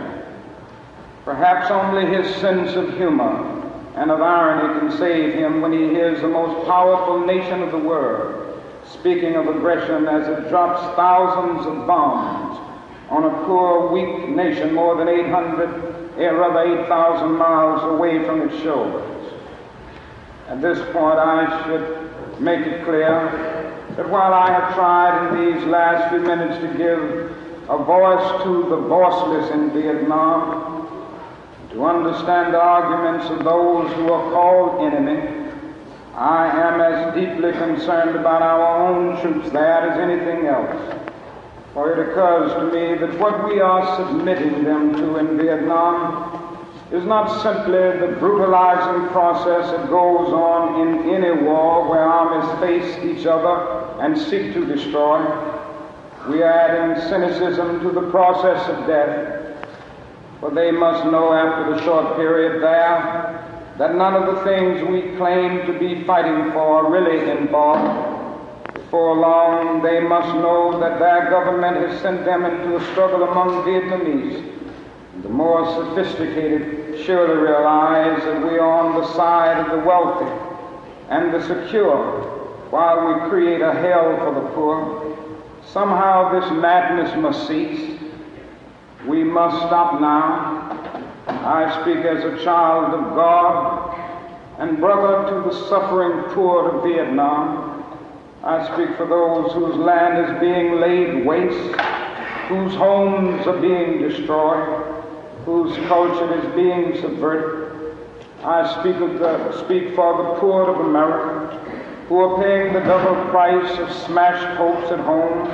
Perhaps only his sense of humor and of irony can save him when he hears the most powerful nation of the world speaking of aggression as it drops thousands of bombs on a poor, weak nation more than eight hundred, eh, rather eight thousand miles away from its shores. At this point, I should make it clear that while I have tried in these last few minutes to give a voice to the voiceless in Vietnam, to understand the arguments of those who are called enemy, I am as deeply concerned about our own troops there as anything else. For it occurs to me that what we are submitting them to in Vietnam is not simply the brutalizing process that goes on in any war where armies face each other and seek to destroy. We are adding cynicism to the process of death. For they must know after the short period there that none of the things we claim to be fighting for are really involved. Before long, they must know that their government has sent them into a struggle among Vietnamese. The more sophisticated surely realize that we are on the side of the wealthy and the secure while we create a hell for the poor. Somehow this madness must cease. We must stop now. I speak as a child of God and brother to the suffering poor of Vietnam. I speak for those whose land is being laid waste, whose homes are being destroyed, whose culture is being subverted. I speak, of the, speak for the poor of America, who are paying the double price of smashed hopes at home,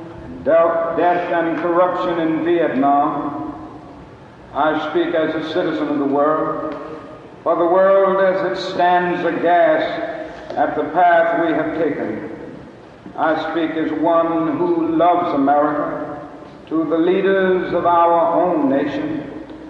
death and corruption in Vietnam. I speak as a citizen of the world, for the world as it stands aghast at the path we have taken. I speak as one who loves America, to the leaders of our own nation.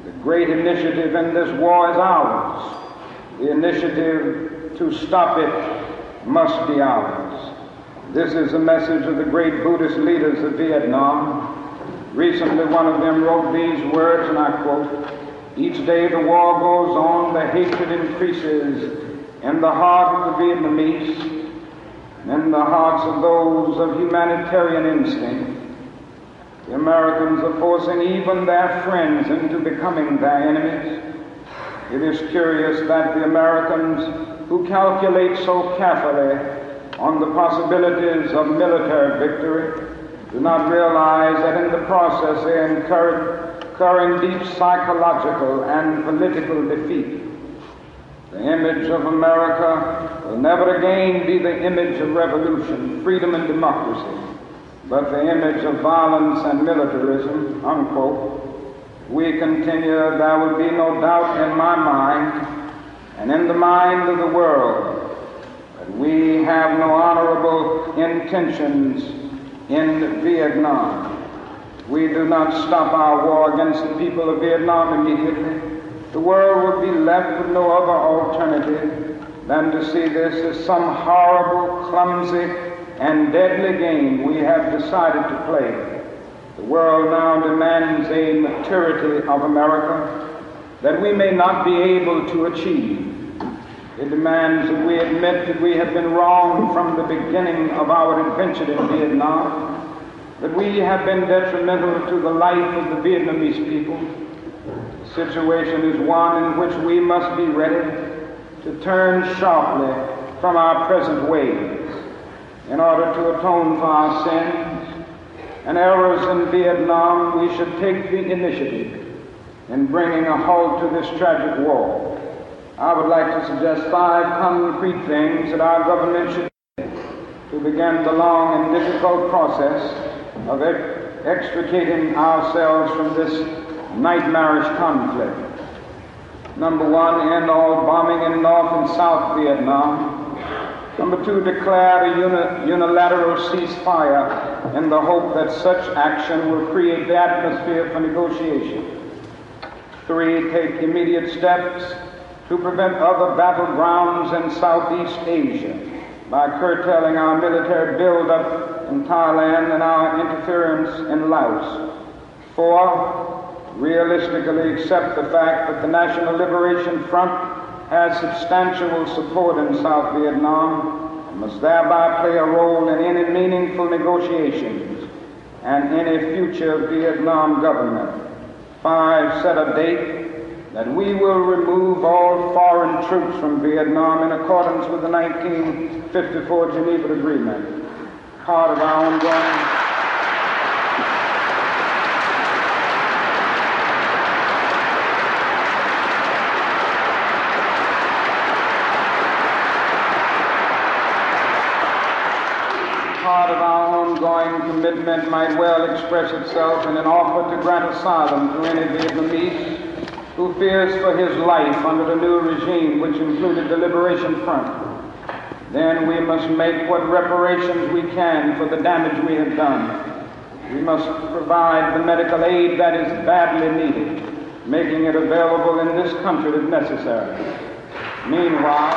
The great initiative in this war is ours. The initiative to stop it must be ours. This is the message of the great Buddhist leaders of Vietnam. Recently, one of them wrote these words, and I quote, "Each day the war goes on, the hatred increases in the heart of the Vietnamese, and in the hearts of those of humanitarian instinct. The Americans are forcing even their friends into becoming their enemies. It is curious that the Americans, who calculate so carefully on the possibilities of military victory, do not realize that in the process they are incurring deep psychological and political defeat. The image of America will never again be the image of revolution, freedom, and democracy, but the image of violence and militarism," unquote. We continue, there will be no doubt in my mind and in the mind of the world that we have no honorable intentions in Vietnam. We do not stop our war against the people of Vietnam immediately. The world will be left with no other alternative than to see this as some horrible, clumsy, and deadly game we have decided to play. The world now demands a maturity of America that we may not be able to achieve. It demands that we admit that we have been wrong from the beginning of our adventure in Vietnam, that we have been detrimental to the life of the Vietnamese people. The situation is one in which we must be ready to turn sharply from our present ways in order to atone for our sins and errors in Vietnam. We should take the initiative in bringing a halt to this tragic war. I would like to suggest five concrete things that our government should do to begin the long and difficult process of ex- extricating ourselves from this nightmarish conflict. Number one, end all bombing in North and South Vietnam. Number two, declare a uni- unilateral ceasefire in the hope that such action will create the atmosphere for negotiation. Three, take immediate steps to prevent other battlegrounds in Southeast Asia by curtailing our military buildup in Thailand and our interference in Laos. Four, realistically accept the fact that the National Liberation Front has substantial support in South Vietnam and must thereby play a role in any meaningful negotiations and any future Vietnam government. Five, set a date that we will remove all foreign troops from Vietnam in accordance with the nineteen fifty-four Geneva Agreement. Part of our ongoing part of our ongoing commitment might well express itself in an offer to grant asylum to any Vietnamese who fears for his life under the new regime, which included the Liberation Front. Then we must make what reparations we can for the damage we have done. We must provide the medical aid that is badly needed, making it available in this country if necessary. Meanwhile,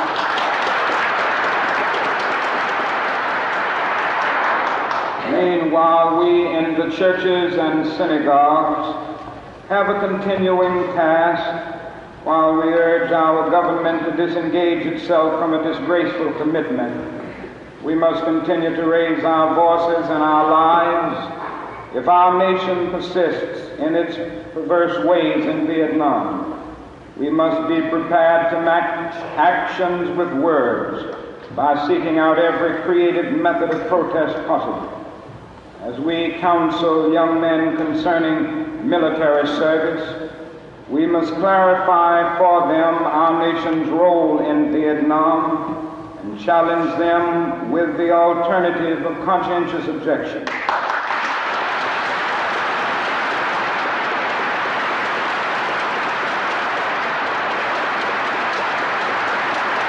Meanwhile, we in the churches and synagogues have a continuing task while we urge our government to disengage itself from a disgraceful commitment. We must continue to raise our voices and our lives if our nation persists in its perverse ways in Vietnam. We must be prepared to match actions with words by seeking out every creative method of protest possible. As we counsel young men concerning military service, we must clarify for them our nation's role in Vietnam and challenge them with the alternative of conscientious objection.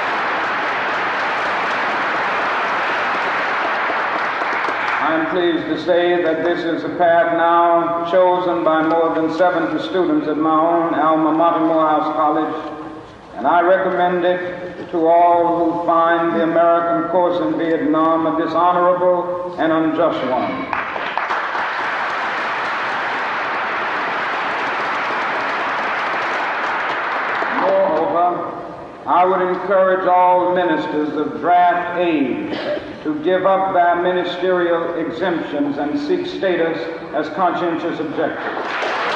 I am pleased to say that this is a path now chosen by more than seventy students at my own alma mater, Morehouse College, and I recommend it to all who find the American course in Vietnam a dishonorable and unjust one. Moreover, I would encourage all ministers of draft age to give up their ministerial exemptions and seek status as conscientious objectors.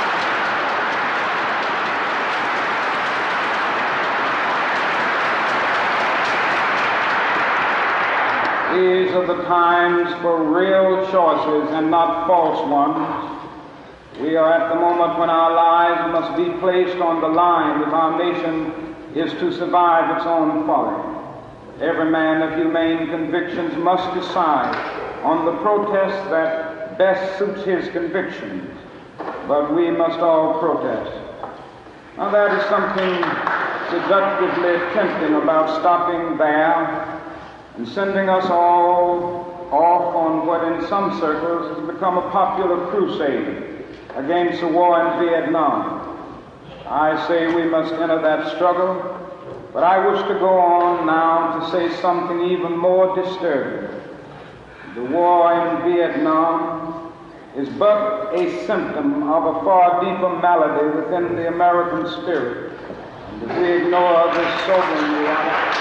These are the times for real choices and not false ones. We are at the moment when our lives must be placed on the line if our nation is to survive its own folly. Every man of humane convictions must decide on the protest that best suits his convictions, but we must all protest. Now there is something seductively tempting about stopping there and sending us all off on what in some circles has become a popular crusade against the war in Vietnam. I say we must enter that struggle, but I wish to go on now to say something even more disturbing. The war in Vietnam is but a symptom of a far deeper malady within the American spirit. And if we ignore this sobering reality,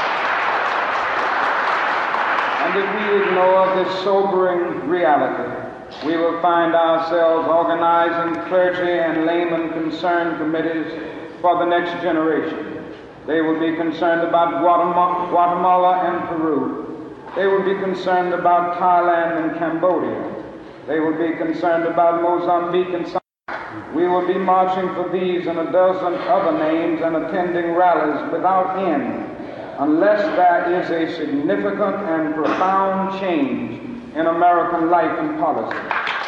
and if we ignore this sobering reality, we will find ourselves organizing clergy and layman concerned committees for the next generation. They will be concerned about Guatemala, Guatemala and Peru. They will be concerned about Thailand and Cambodia. They will be concerned about Mozambique and South. We will be marching for these and a dozen other names and attending rallies without end unless there is a significant and profound change in American life and policy.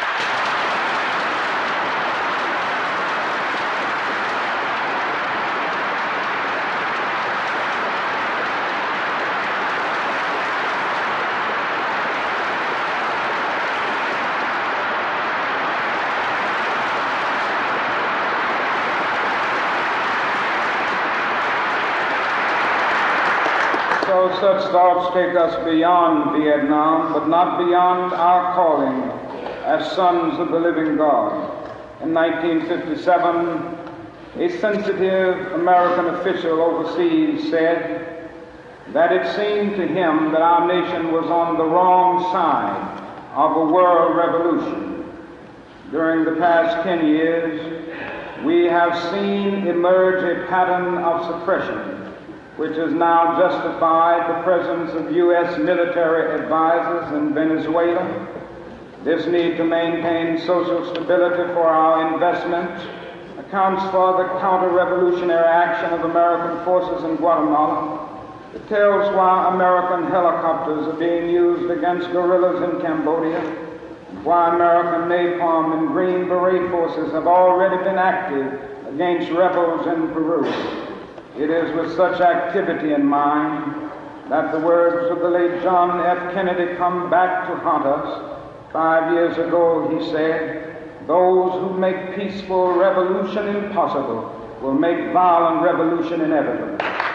So such thoughts take us beyond Vietnam, but not beyond our calling as sons of the living God. In nineteen fifty-seven, a sensitive American official overseas said that it seemed to him that our nation was on the wrong side of a world revolution. During the past ten years, we have seen emerge a pattern of suppression which has now justified the presence of U S military advisors in Venezuela. This need to maintain social stability for our investment accounts for the counter-revolutionary action of American forces in Guatemala. It tells why American helicopters are being used against guerrillas in Cambodia, and why American napalm and Green Beret forces have already been active against rebels in Peru. It is with such activity in mind that the words of the late John F. Kennedy come back to haunt us. Five years ago, he said, "Those who make peaceful revolution impossible will make violent revolution inevitable."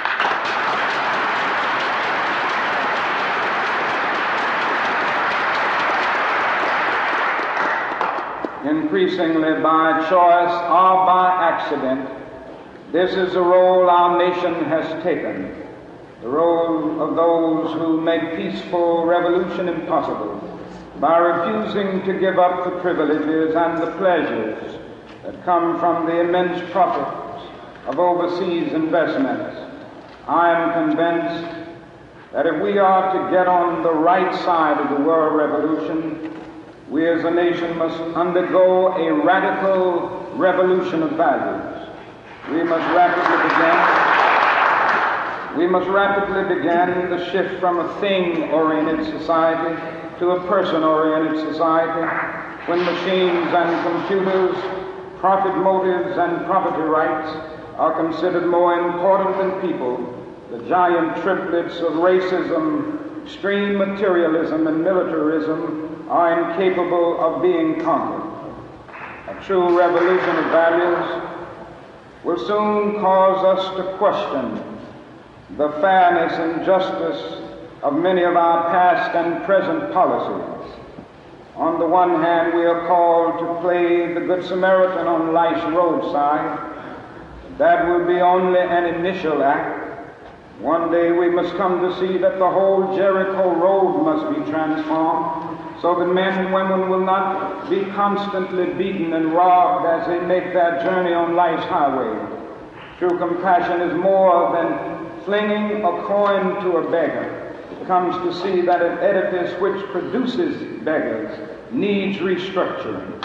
Increasingly by choice or by accident, this is the role our nation has taken, the role of those who make peaceful revolution impossible by refusing to give up the privileges and the pleasures that come from the immense profits of overseas investments. I am convinced that if we are to get on the right side of the world revolution, we as a nation must undergo a radical revolution of values. We must rapidly begin, we must rapidly begin the shift from a thing-oriented society to a person-oriented society, when machines and computers, profit motives and property rights are considered more important than people. The giant triplets of racism, extreme materialism and militarism are incapable of being conquered. A true revolution of values will soon cause us to question the fairness and justice of many of our past and present policies. On the one hand, we are called to play the Good Samaritan on life's roadside. That will be only an initial act. One day we must come to see that the whole Jericho road must be transformed, so that men and women will not be constantly beaten and robbed as they make their journey on life's highway. True compassion is more than flinging a coin to a beggar. It comes to see that an edifice which produces beggars needs restructuring.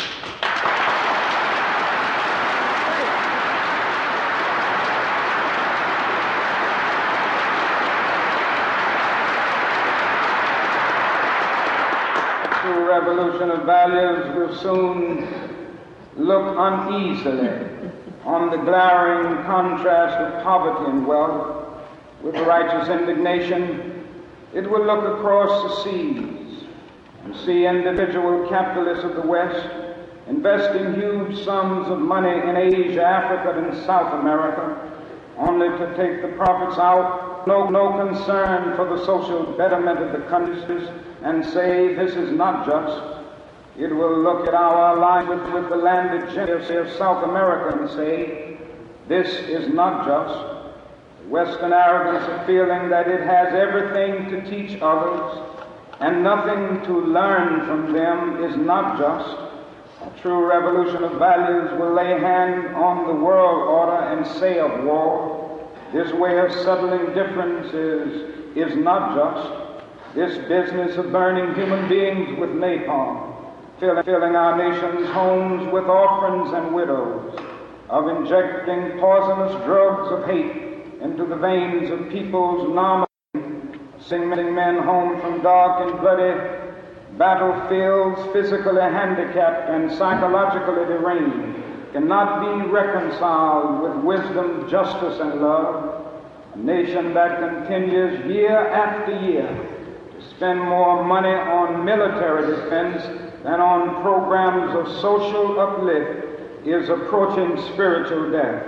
Revolution of values will soon look uneasily on the glaring contrast of poverty and wealth. With righteous indignation, it will look across the seas and see individual capitalists of the West investing huge sums of money in Asia, Africa, and South America, only to take the profits out, no, no concern for the social betterment of the countries, and say this is not just. It will look at our alliance with, with the landed gentry of South America and say this is not just. The Western arrogance of feeling that it has everything to teach others and nothing to learn from them is not just. A true revolution of values will lay hand on the world order and say of war, this way of settling differences is not just. This business of burning human beings with napalm, fill, filling our nation's homes with orphans and widows, of injecting poisonous drugs of hate into the veins of people's normal, sending men home from dark and bloody battlefields, physically handicapped and psychologically deranged, cannot be reconciled with wisdom, justice, and love. A nation that continues year after year spend more money on military defense than on programs of social uplift is approaching spiritual death.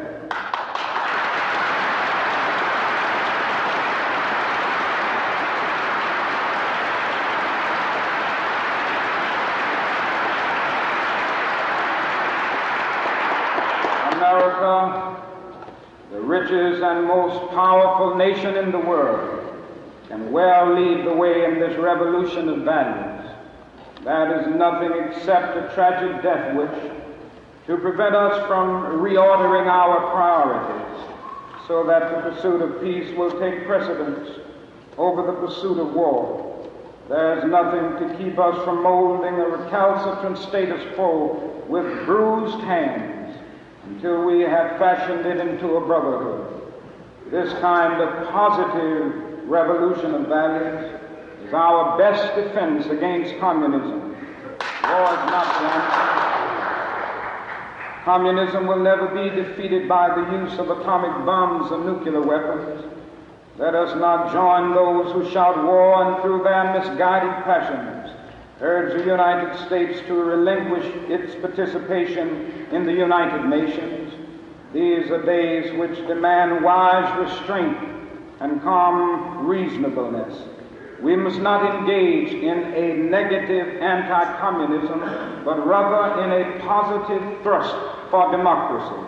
America, the richest and most powerful nation in the world, can well lead the way in this revolution of values. That is nothing except a tragic death wish to prevent us from reordering our priorities so that the pursuit of peace will take precedence over the pursuit of war. There's nothing to keep us from molding a recalcitrant status quo with bruised hands until we have fashioned it into a brotherhood. This kind of positive revolution of values is our best defense against communism. War is not the answer. Communism will never be defeated by the use of atomic bombs and nuclear weapons. Let us not join those who shout war and through their misguided passions urge the United States to relinquish its participation in the United Nations. These are days which demand wise restraint and calm reasonableness. We must not engage in a negative anti-communism, but rather in a positive thrust for democracy.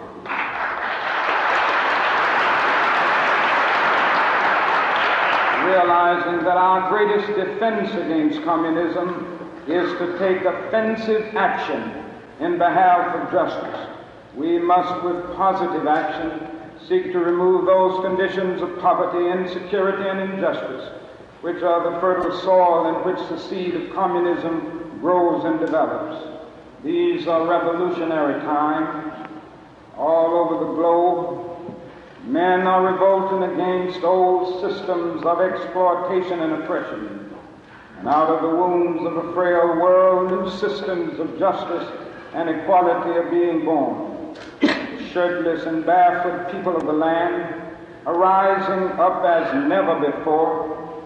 Realizing that our greatest defense against communism is to take offensive action in behalf of justice, we must, with positive action, seek to remove those conditions of poverty, insecurity, and injustice which are the fertile soil in which the seed of communism grows and develops. These are revolutionary times. All over the globe, men are revolting against old systems of exploitation and oppression. And out of the wombs of a frail world, new systems of justice and equality are being born. Shirtless and barefoot people of the land are rising up as never before.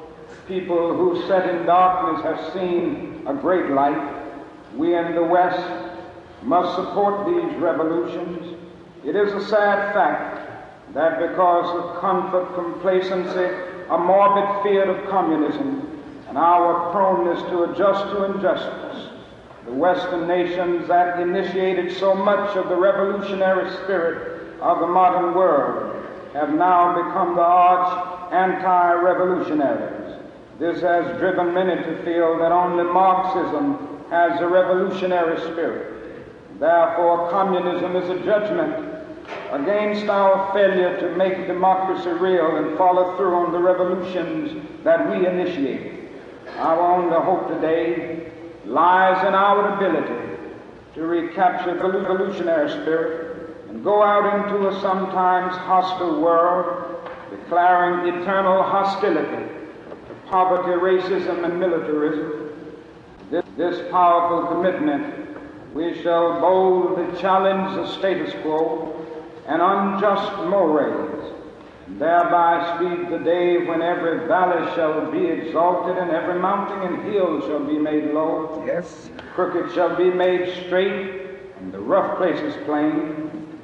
people who sat in darkness have seen a great light. We in the West must support these revolutions. It is a sad fact that because of comfort, complacency, a morbid fear of communism, and our proneness to adjust to injustice, the Western nations that initiated so much of the revolutionary spirit of the modern world have now become the arch anti-revolutionaries. This has driven many to feel that only Marxism has a revolutionary spirit. Therefore, communism is a judgment against our failure to make democracy real and follow through on the revolutions that we initiate. Our only hope today lies in our ability to recapture the revolutionary spirit and go out into a sometimes hostile world, declaring eternal hostility to poverty, racism, and militarism. This, this powerful commitment, we shall boldly challenge the status quo and unjust mores, and thereby speed the day when every valley shall be exalted and every mountain and hill shall be made low. Yes. Crooked shall be made straight, and the rough places plain.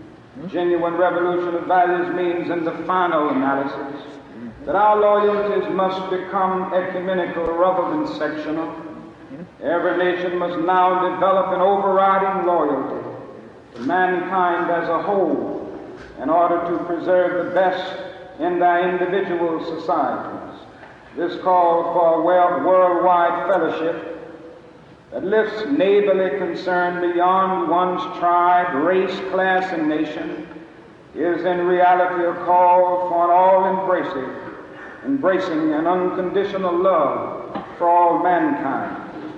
Genuine revolution of values means, in the final analysis, that our loyalties must become ecumenical rather than sectional. Every nation must now develop an overriding loyalty to mankind as a whole in order to preserve the best in their individual societies. This call for a worldwide fellowship that lifts neighborly concern beyond one's tribe, race, class, and nation is in reality a call for an all-embracing, embracing an unconditional love for all mankind.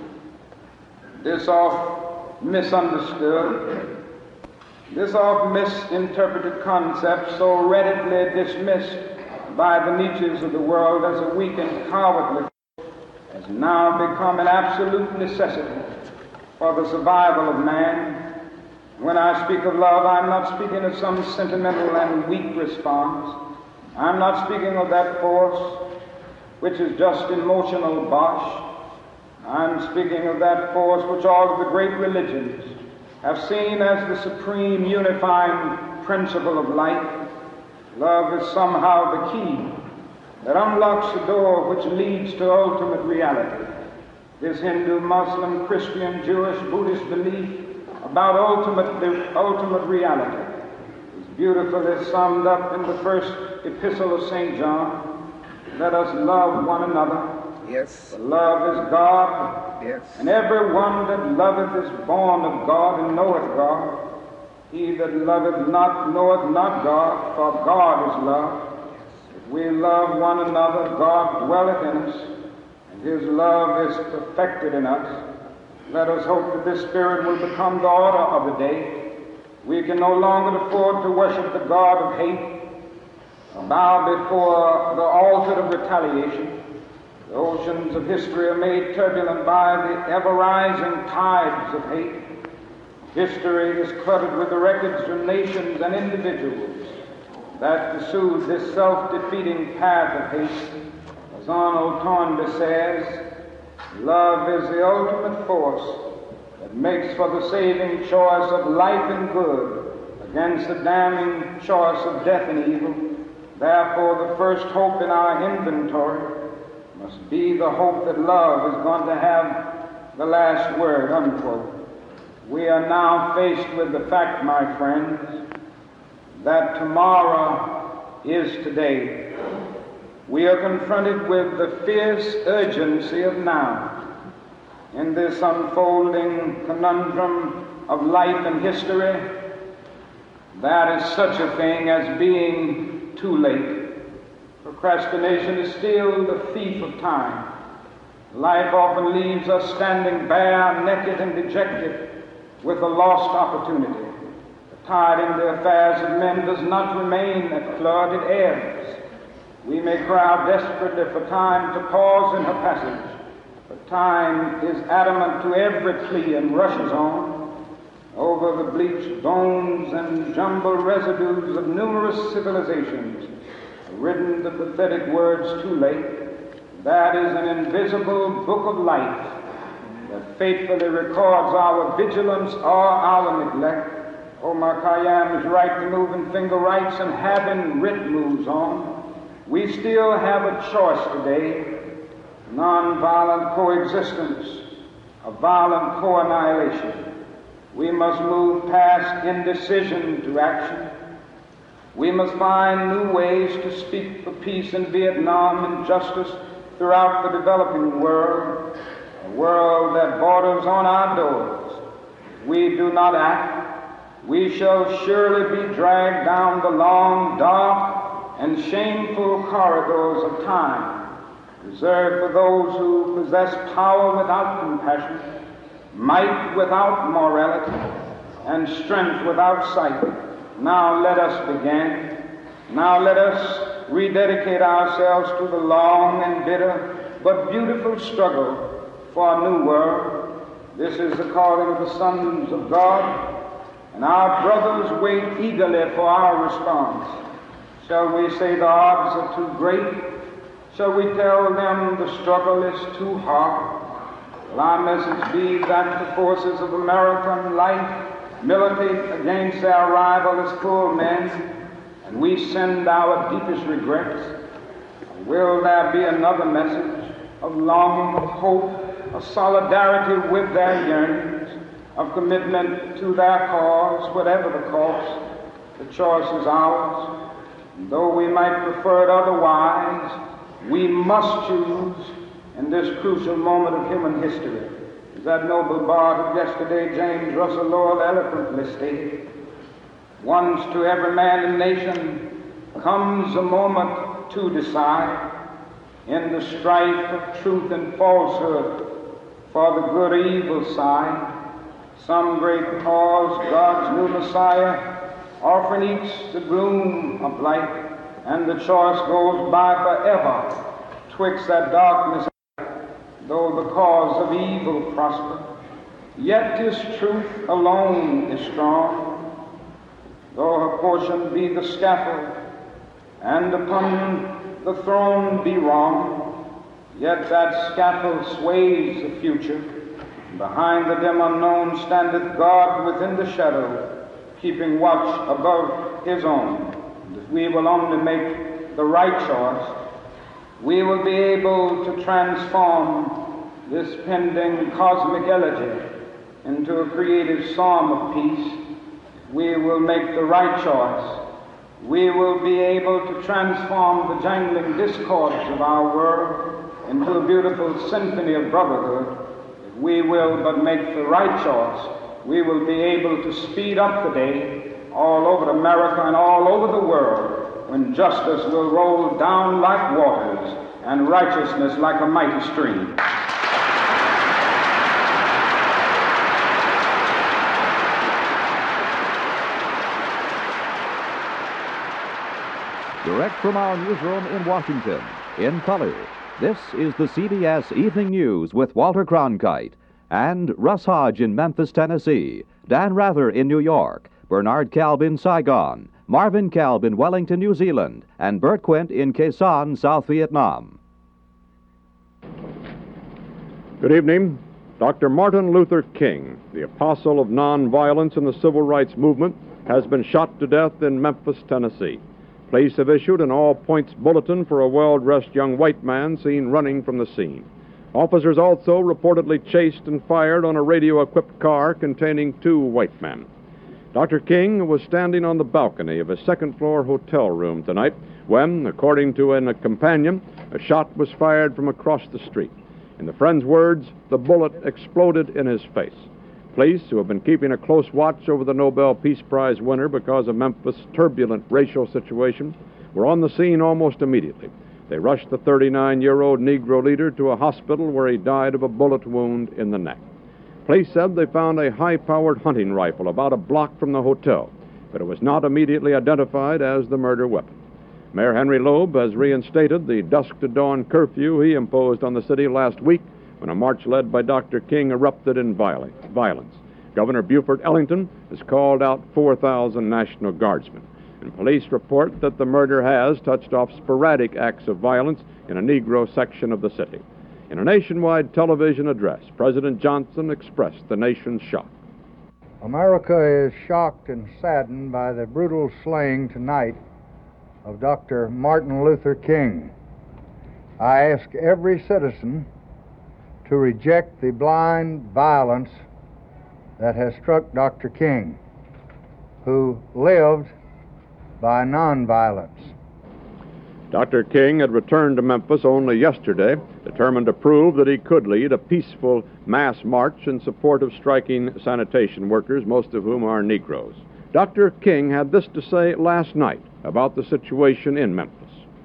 This oft misunderstood, this oft misinterpreted concept, so readily dismissed by the Nietzsches of the world as a weak and cowardly, has now become an absolute necessity for the survival of man. When I speak of love, I'm not speaking of some sentimental and weak response. I'm not speaking of that force which is just emotional bosh. I'm speaking of that force which all of the great religions have seen as the supreme unifying principle of life. Love is somehow the key that unlocks the door which leads to ultimate reality. This Hindu, Muslim, Christian, Jewish, Buddhist belief about ultimate, the ultimate reality is beautifully summed up in the first epistle of Saint John. Let us love one another. Yes. For love is God. Yes. And every one that loveth is born of God and knoweth God. He that loveth not knoweth not God, for God is love. If we love one another, God dwelleth in us, and his love is perfected in us. Let us hope that this spirit will become the order of the day. We can no longer afford to worship the God of hate, bow before the altar of retaliation. The oceans of history are made turbulent by the ever-rising tides of hate. History is cluttered with the records of nations and individuals that pursued this self-defeating path of hate. As Arnold Toynbee says, love is the ultimate force that makes for the saving choice of life and good against the damning choice of death and evil. Therefore, the first hope in our inventory must be the hope that love is going to have the last word, unquote. We are now faced with the fact, my friends, that tomorrow is today. We are confronted with the fierce urgency of now. In this unfolding conundrum of life and history, there is such a thing as being too late. Procrastination is still the thief of time. Life often leaves us standing bare, naked, and dejected with a lost opportunity. The tide in the affairs of men does not remain at flood, it ebbs. We may cry out desperately for time to pause in her passage, but time is adamant to every plea and rushes on over the bleached bones and jumbled residues of numerous civilizations, written the pathetic words too late. That is an invisible book of life that faithfully records our vigilance or our neglect. Omar Khayyam is right to moving finger rights and having writ moves on. We still have a choice today: nonviolent coexistence, a violent co-annihilation. We must move past indecision to action. We must find new ways to speak for peace in Vietnam and justice throughout the developing world, a world that borders on our doors. If we do not act, we shall surely be dragged down the long, dark, and shameful corridors of time, reserved for those who possess power without compassion, might without morality, and strength without sight. Now let us begin. Now let us rededicate ourselves to the long and bitter but beautiful struggle for a new world. This is the calling of the sons of God, and our brothers wait eagerly for our response. Shall we say the odds are too great? Shall we tell them the struggle is too hard? Will our message be that the forces of American life militate against their rival as poor men, and we send our deepest regrets? Or will there be another message of longing, of hope, of solidarity with their yearnings, of commitment to their cause, whatever the cost? The choice is ours, and though we might prefer it otherwise, we must choose in this crucial moment of human history. As that noble bard of yesterday, James Russell Lowell, eloquently stated, once to every man and nation comes a moment to decide in the strife of truth and falsehood for the good or evil side. Some great cause, God's new Messiah, often eats the gloom of light, and the choice goes by forever twixt that darkness. Though the cause of evil prosper, yet this truth alone is strong. Though her portion be the scaffold, and upon the throne be wrong, yet that scaffold sways the future. Behind the dim unknown standeth God within the shadow, keeping watch above his own. And if we will only make the right choice, we will be able to transform this pending cosmic elegy into a creative psalm of peace. We will make the right choice. We will be able to transform the jangling discords of our world into a beautiful symphony of brotherhood. If we will but make the right choice, we will be able to speed up the day all over America and all over the world, when justice will roll down like waters and righteousness like a mighty stream. Direct from our newsroom in Washington, in color, this is the C B S Evening News with Walter Cronkite and Russ Hodge in Memphis, Tennessee, Dan Rather in New York, Bernard Kalb in Saigon, Marvin Kalb in Wellington, New Zealand, and Bert Quint in Khe Sanh, South Vietnam. Good evening. Doctor Martin Luther King, the apostle of nonviolence in the civil rights movement, has been shot to death in Memphis, Tennessee. Police have issued an all-points bulletin for a well-dressed young white man seen running from the scene. Officers also reportedly chased and fired on a radio-equipped car containing two white men. Doctor King was standing on the balcony of a second-floor hotel room tonight when, according to a companion, a shot was fired from across the street. In the friend's words, the bullet exploded in his face. Police, who have been keeping a close watch over the Nobel Peace Prize winner because of Memphis' turbulent racial situation, were on the scene almost immediately. They rushed the thirty-nine-year-old Negro leader to a hospital where he died of a bullet wound in the neck. Police said they found a high-powered hunting rifle about a block from the hotel, but it was not immediately identified as the murder weapon. Mayor Henry Loeb has reinstated the dusk-to-dawn curfew he imposed on the city last week when a march led by Doctor King erupted in violence. Governor Buford Ellington has called out four thousand National Guardsmen. And police report that the murder has touched off sporadic acts of violence in a Negro section of the city. In a nationwide television address, President Johnson expressed the nation's shock. America is shocked and saddened by the brutal slaying tonight of Doctor Martin Luther King. I ask every citizen to reject the blind violence that has struck Doctor King, who lived by nonviolence. Doctor King had returned to Memphis only yesterday, determined to prove that he could lead a peaceful mass march in support of striking sanitation workers, most of whom are Negroes. Doctor King had this to say last night about the situation in Memphis.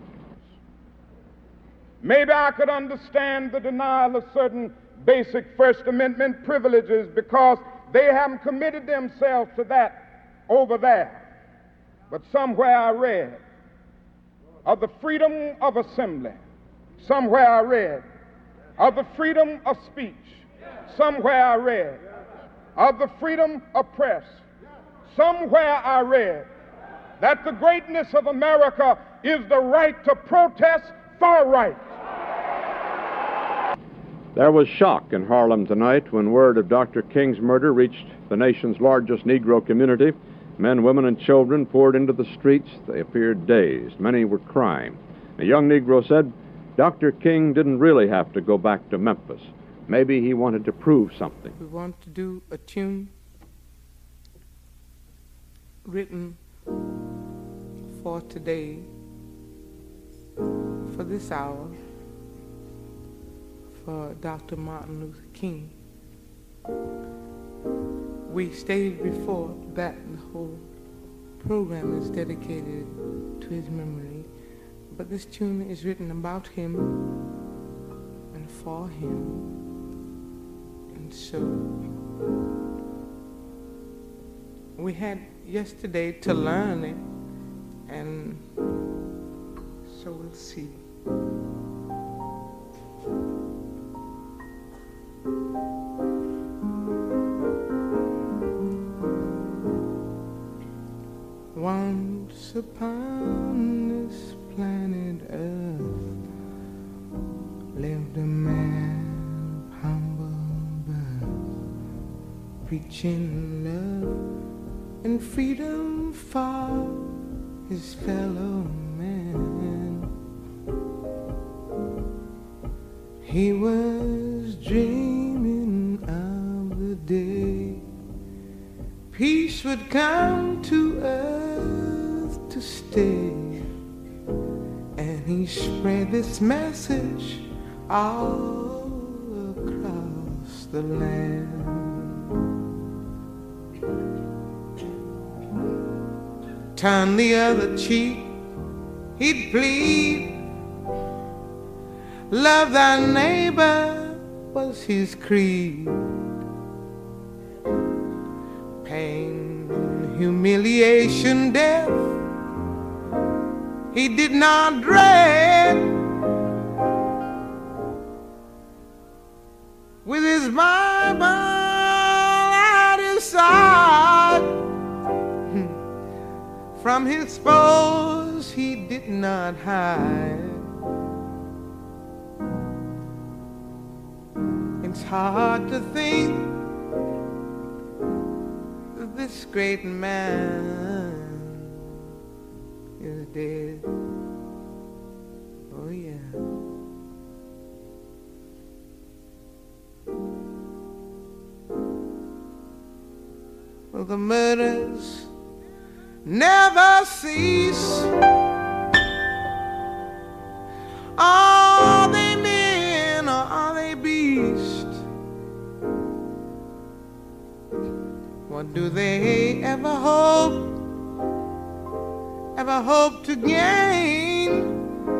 Maybe I could understand the denial of certain basic First Amendment privileges because they haven't committed themselves to that over there. But somewhere I read of the freedom of assembly. Somewhere I read of the freedom of speech. Somewhere I read of the freedom of press. Somewhere I read that the greatness of America is the right to protest for right. There was shock in Harlem tonight when word of Doctor King's murder reached the nation's largest Negro community. Men, women, and children poured into the streets. They appeared dazed. Many were crying. A young Negro said Doctor King didn't really have to go back to Memphis. Maybe he wanted to prove something. We want to do a tune written for today, for this hour, for Doctor Martin Luther King. We stated before that the whole program is dedicated to his memory, but this tune is written about him and for him, and so we had yesterday to learn it, and so we'll see. Once upon this planet Earth lived a man of humble birth, preaching love and freedom for his fellow man. He was dreaming of the day peace would come to earth to stay, and he spread this message all across the land. Turn the other cheek, he'd plead. Love thy neighbor was his creed. Pain, humiliation, death, he did not dread. With his Bible at his side, from his foes he did not hide. It's hard to think that this great man is dead. Oh yeah. Well, the murders never cease. Are they men or are they beasts? What do they ever hope, ever hope to gain?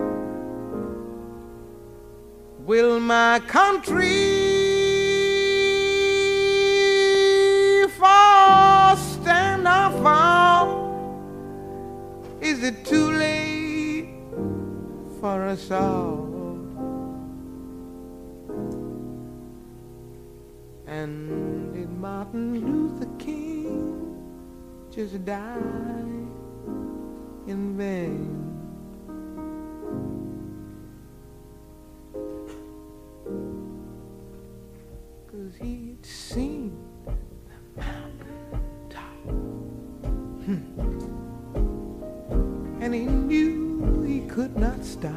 Will my country fall, stand or fall? Is it too late for us all? And did Martin Luther King just die? in vain. Cause he'd seen the mountaintop, hmm. and he knew he could not stop.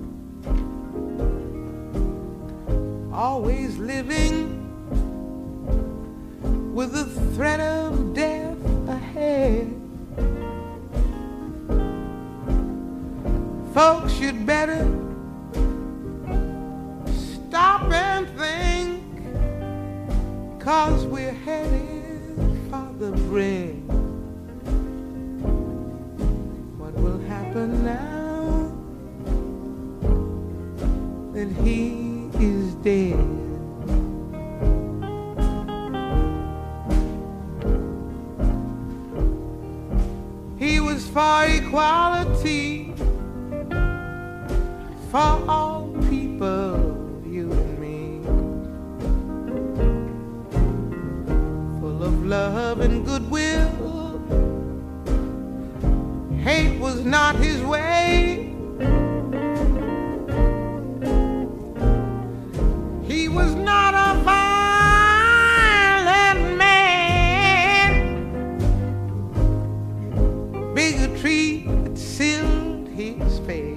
Always living with the threat of death ahead. Folks, you'd better stop and think, 'cause we're headed for the brink. What will happen now that he is dead? He was for equality for all people, you and me, full of love and goodwill. Hate was not his way. He was not a violent man. Bigotry had sealed his fate.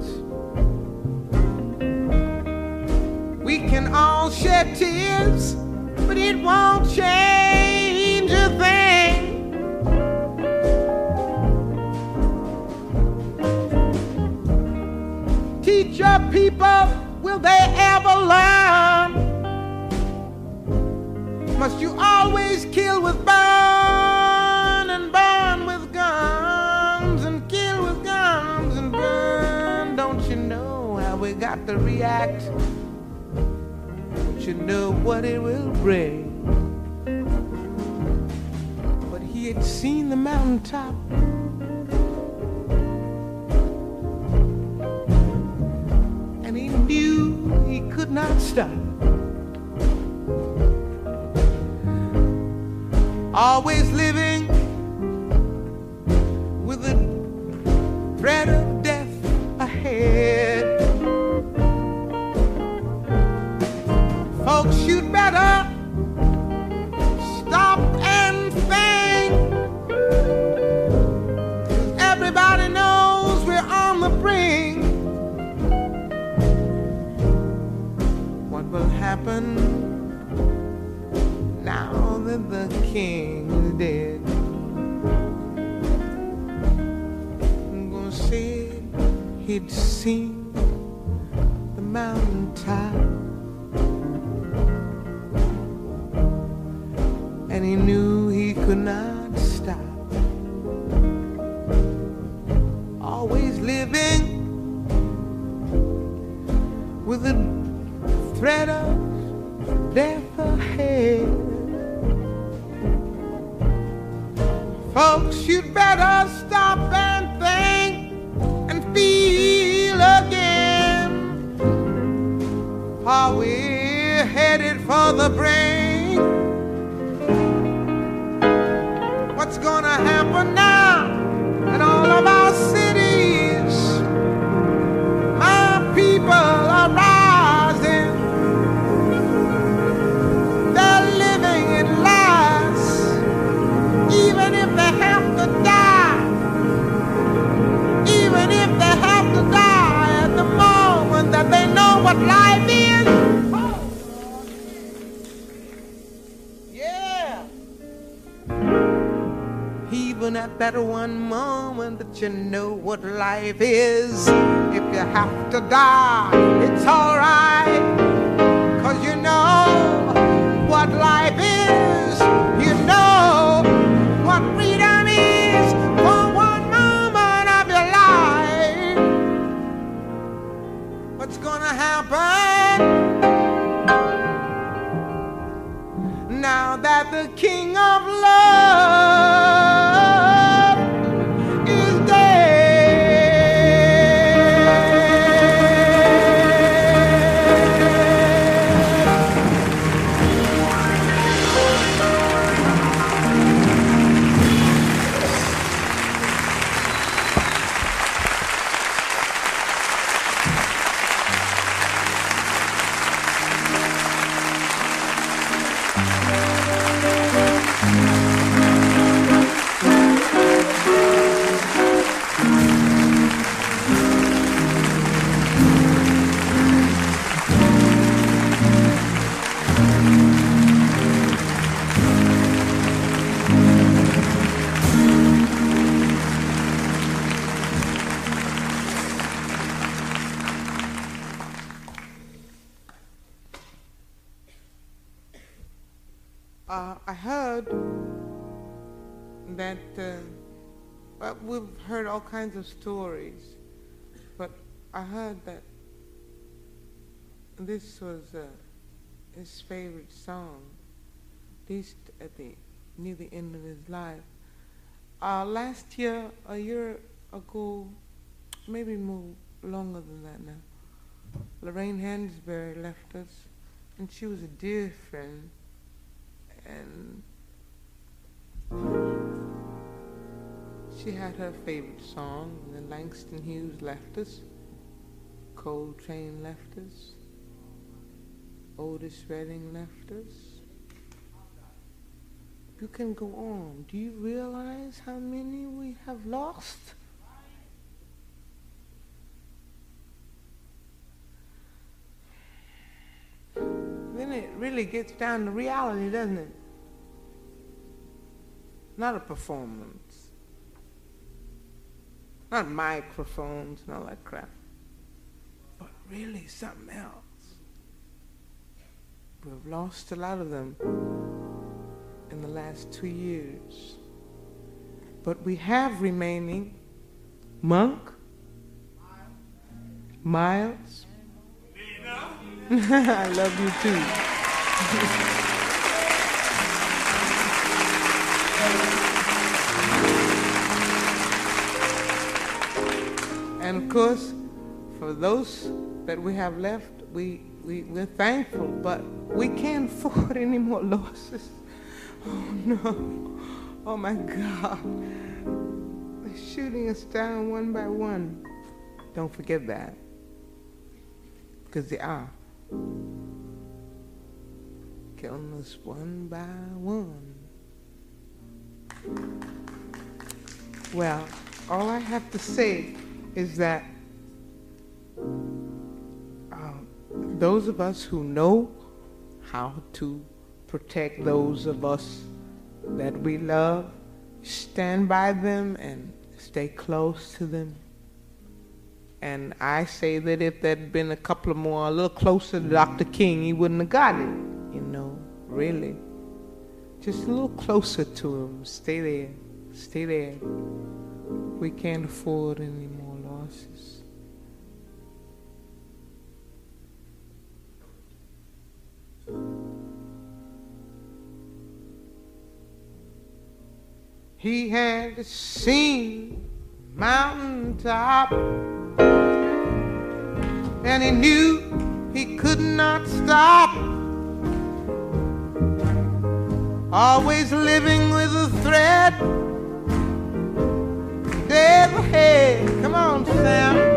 We can all shed tears, but it won't change a thing. Teach your people, will they ever learn? Must you always kill with burn and burn with guns and kill with guns and burn? Don't you know how we got to react? You know what it will bring. But he had seen the mountaintop, and he knew he could not stop. Always living with the threat of death ahead. Folks, you'd better stop and think. Everybody knows we're on the brink. What will happen now that the king is dead? I'm gonna say he'd seen the mountaintop, and he knew he could not stop. Always living with the threat of death ahead. Folks, you'd better stop and think and feel again, for we're headed for the brink. What's gonna happen now in all of our cities? My people are rising. They're living in lies, even if they have to die. Even if they have to die at the moment that they know what life is. Even at that one moment that you know what life is. If you have to die, it's alright, 'cause you know what life is. You know what freedom is for one moment of your life. What's gonna happen now that the King of Love Uh, I heard that uh, well, we've heard all kinds of stories, but I heard that this was uh, his favorite song, at least at the near the end of his life. Uh, last year, a year ago, maybe more longer than that now, Lorraine Hansberry left us, and she was a dear friend. And she had her favorite song, and then Langston Hughes left us, Coltrane left us, Otis Redding left us. You can go on. Do you realize how many we have lost? Then it really gets down to reality, doesn't it? Not a performance. Not microphones and all that crap. But really something else. We've lost a lot of them in the last two years. But we have remaining Monk, Miles. I love you too. And of course, for those that we have left, we, we, we're thankful, but we can't afford any more losses. Oh no, oh my God. They're shooting us down one by one. Don't forget that, because they are. Killing us one by one. Well, all I have to say is that uh, those of us who know how to protect those of us that we love, stand by them and stay close to them. And I say that if there'd been a couple of more, a little closer to Doctor King, he wouldn't have got it, you know, really. Just a little closer to him. Stay there. Stay there. We can't afford any more losses. He had seen mountaintop, and he knew he could not stop. Always living with a threat, dead ahead. Come on, Sam.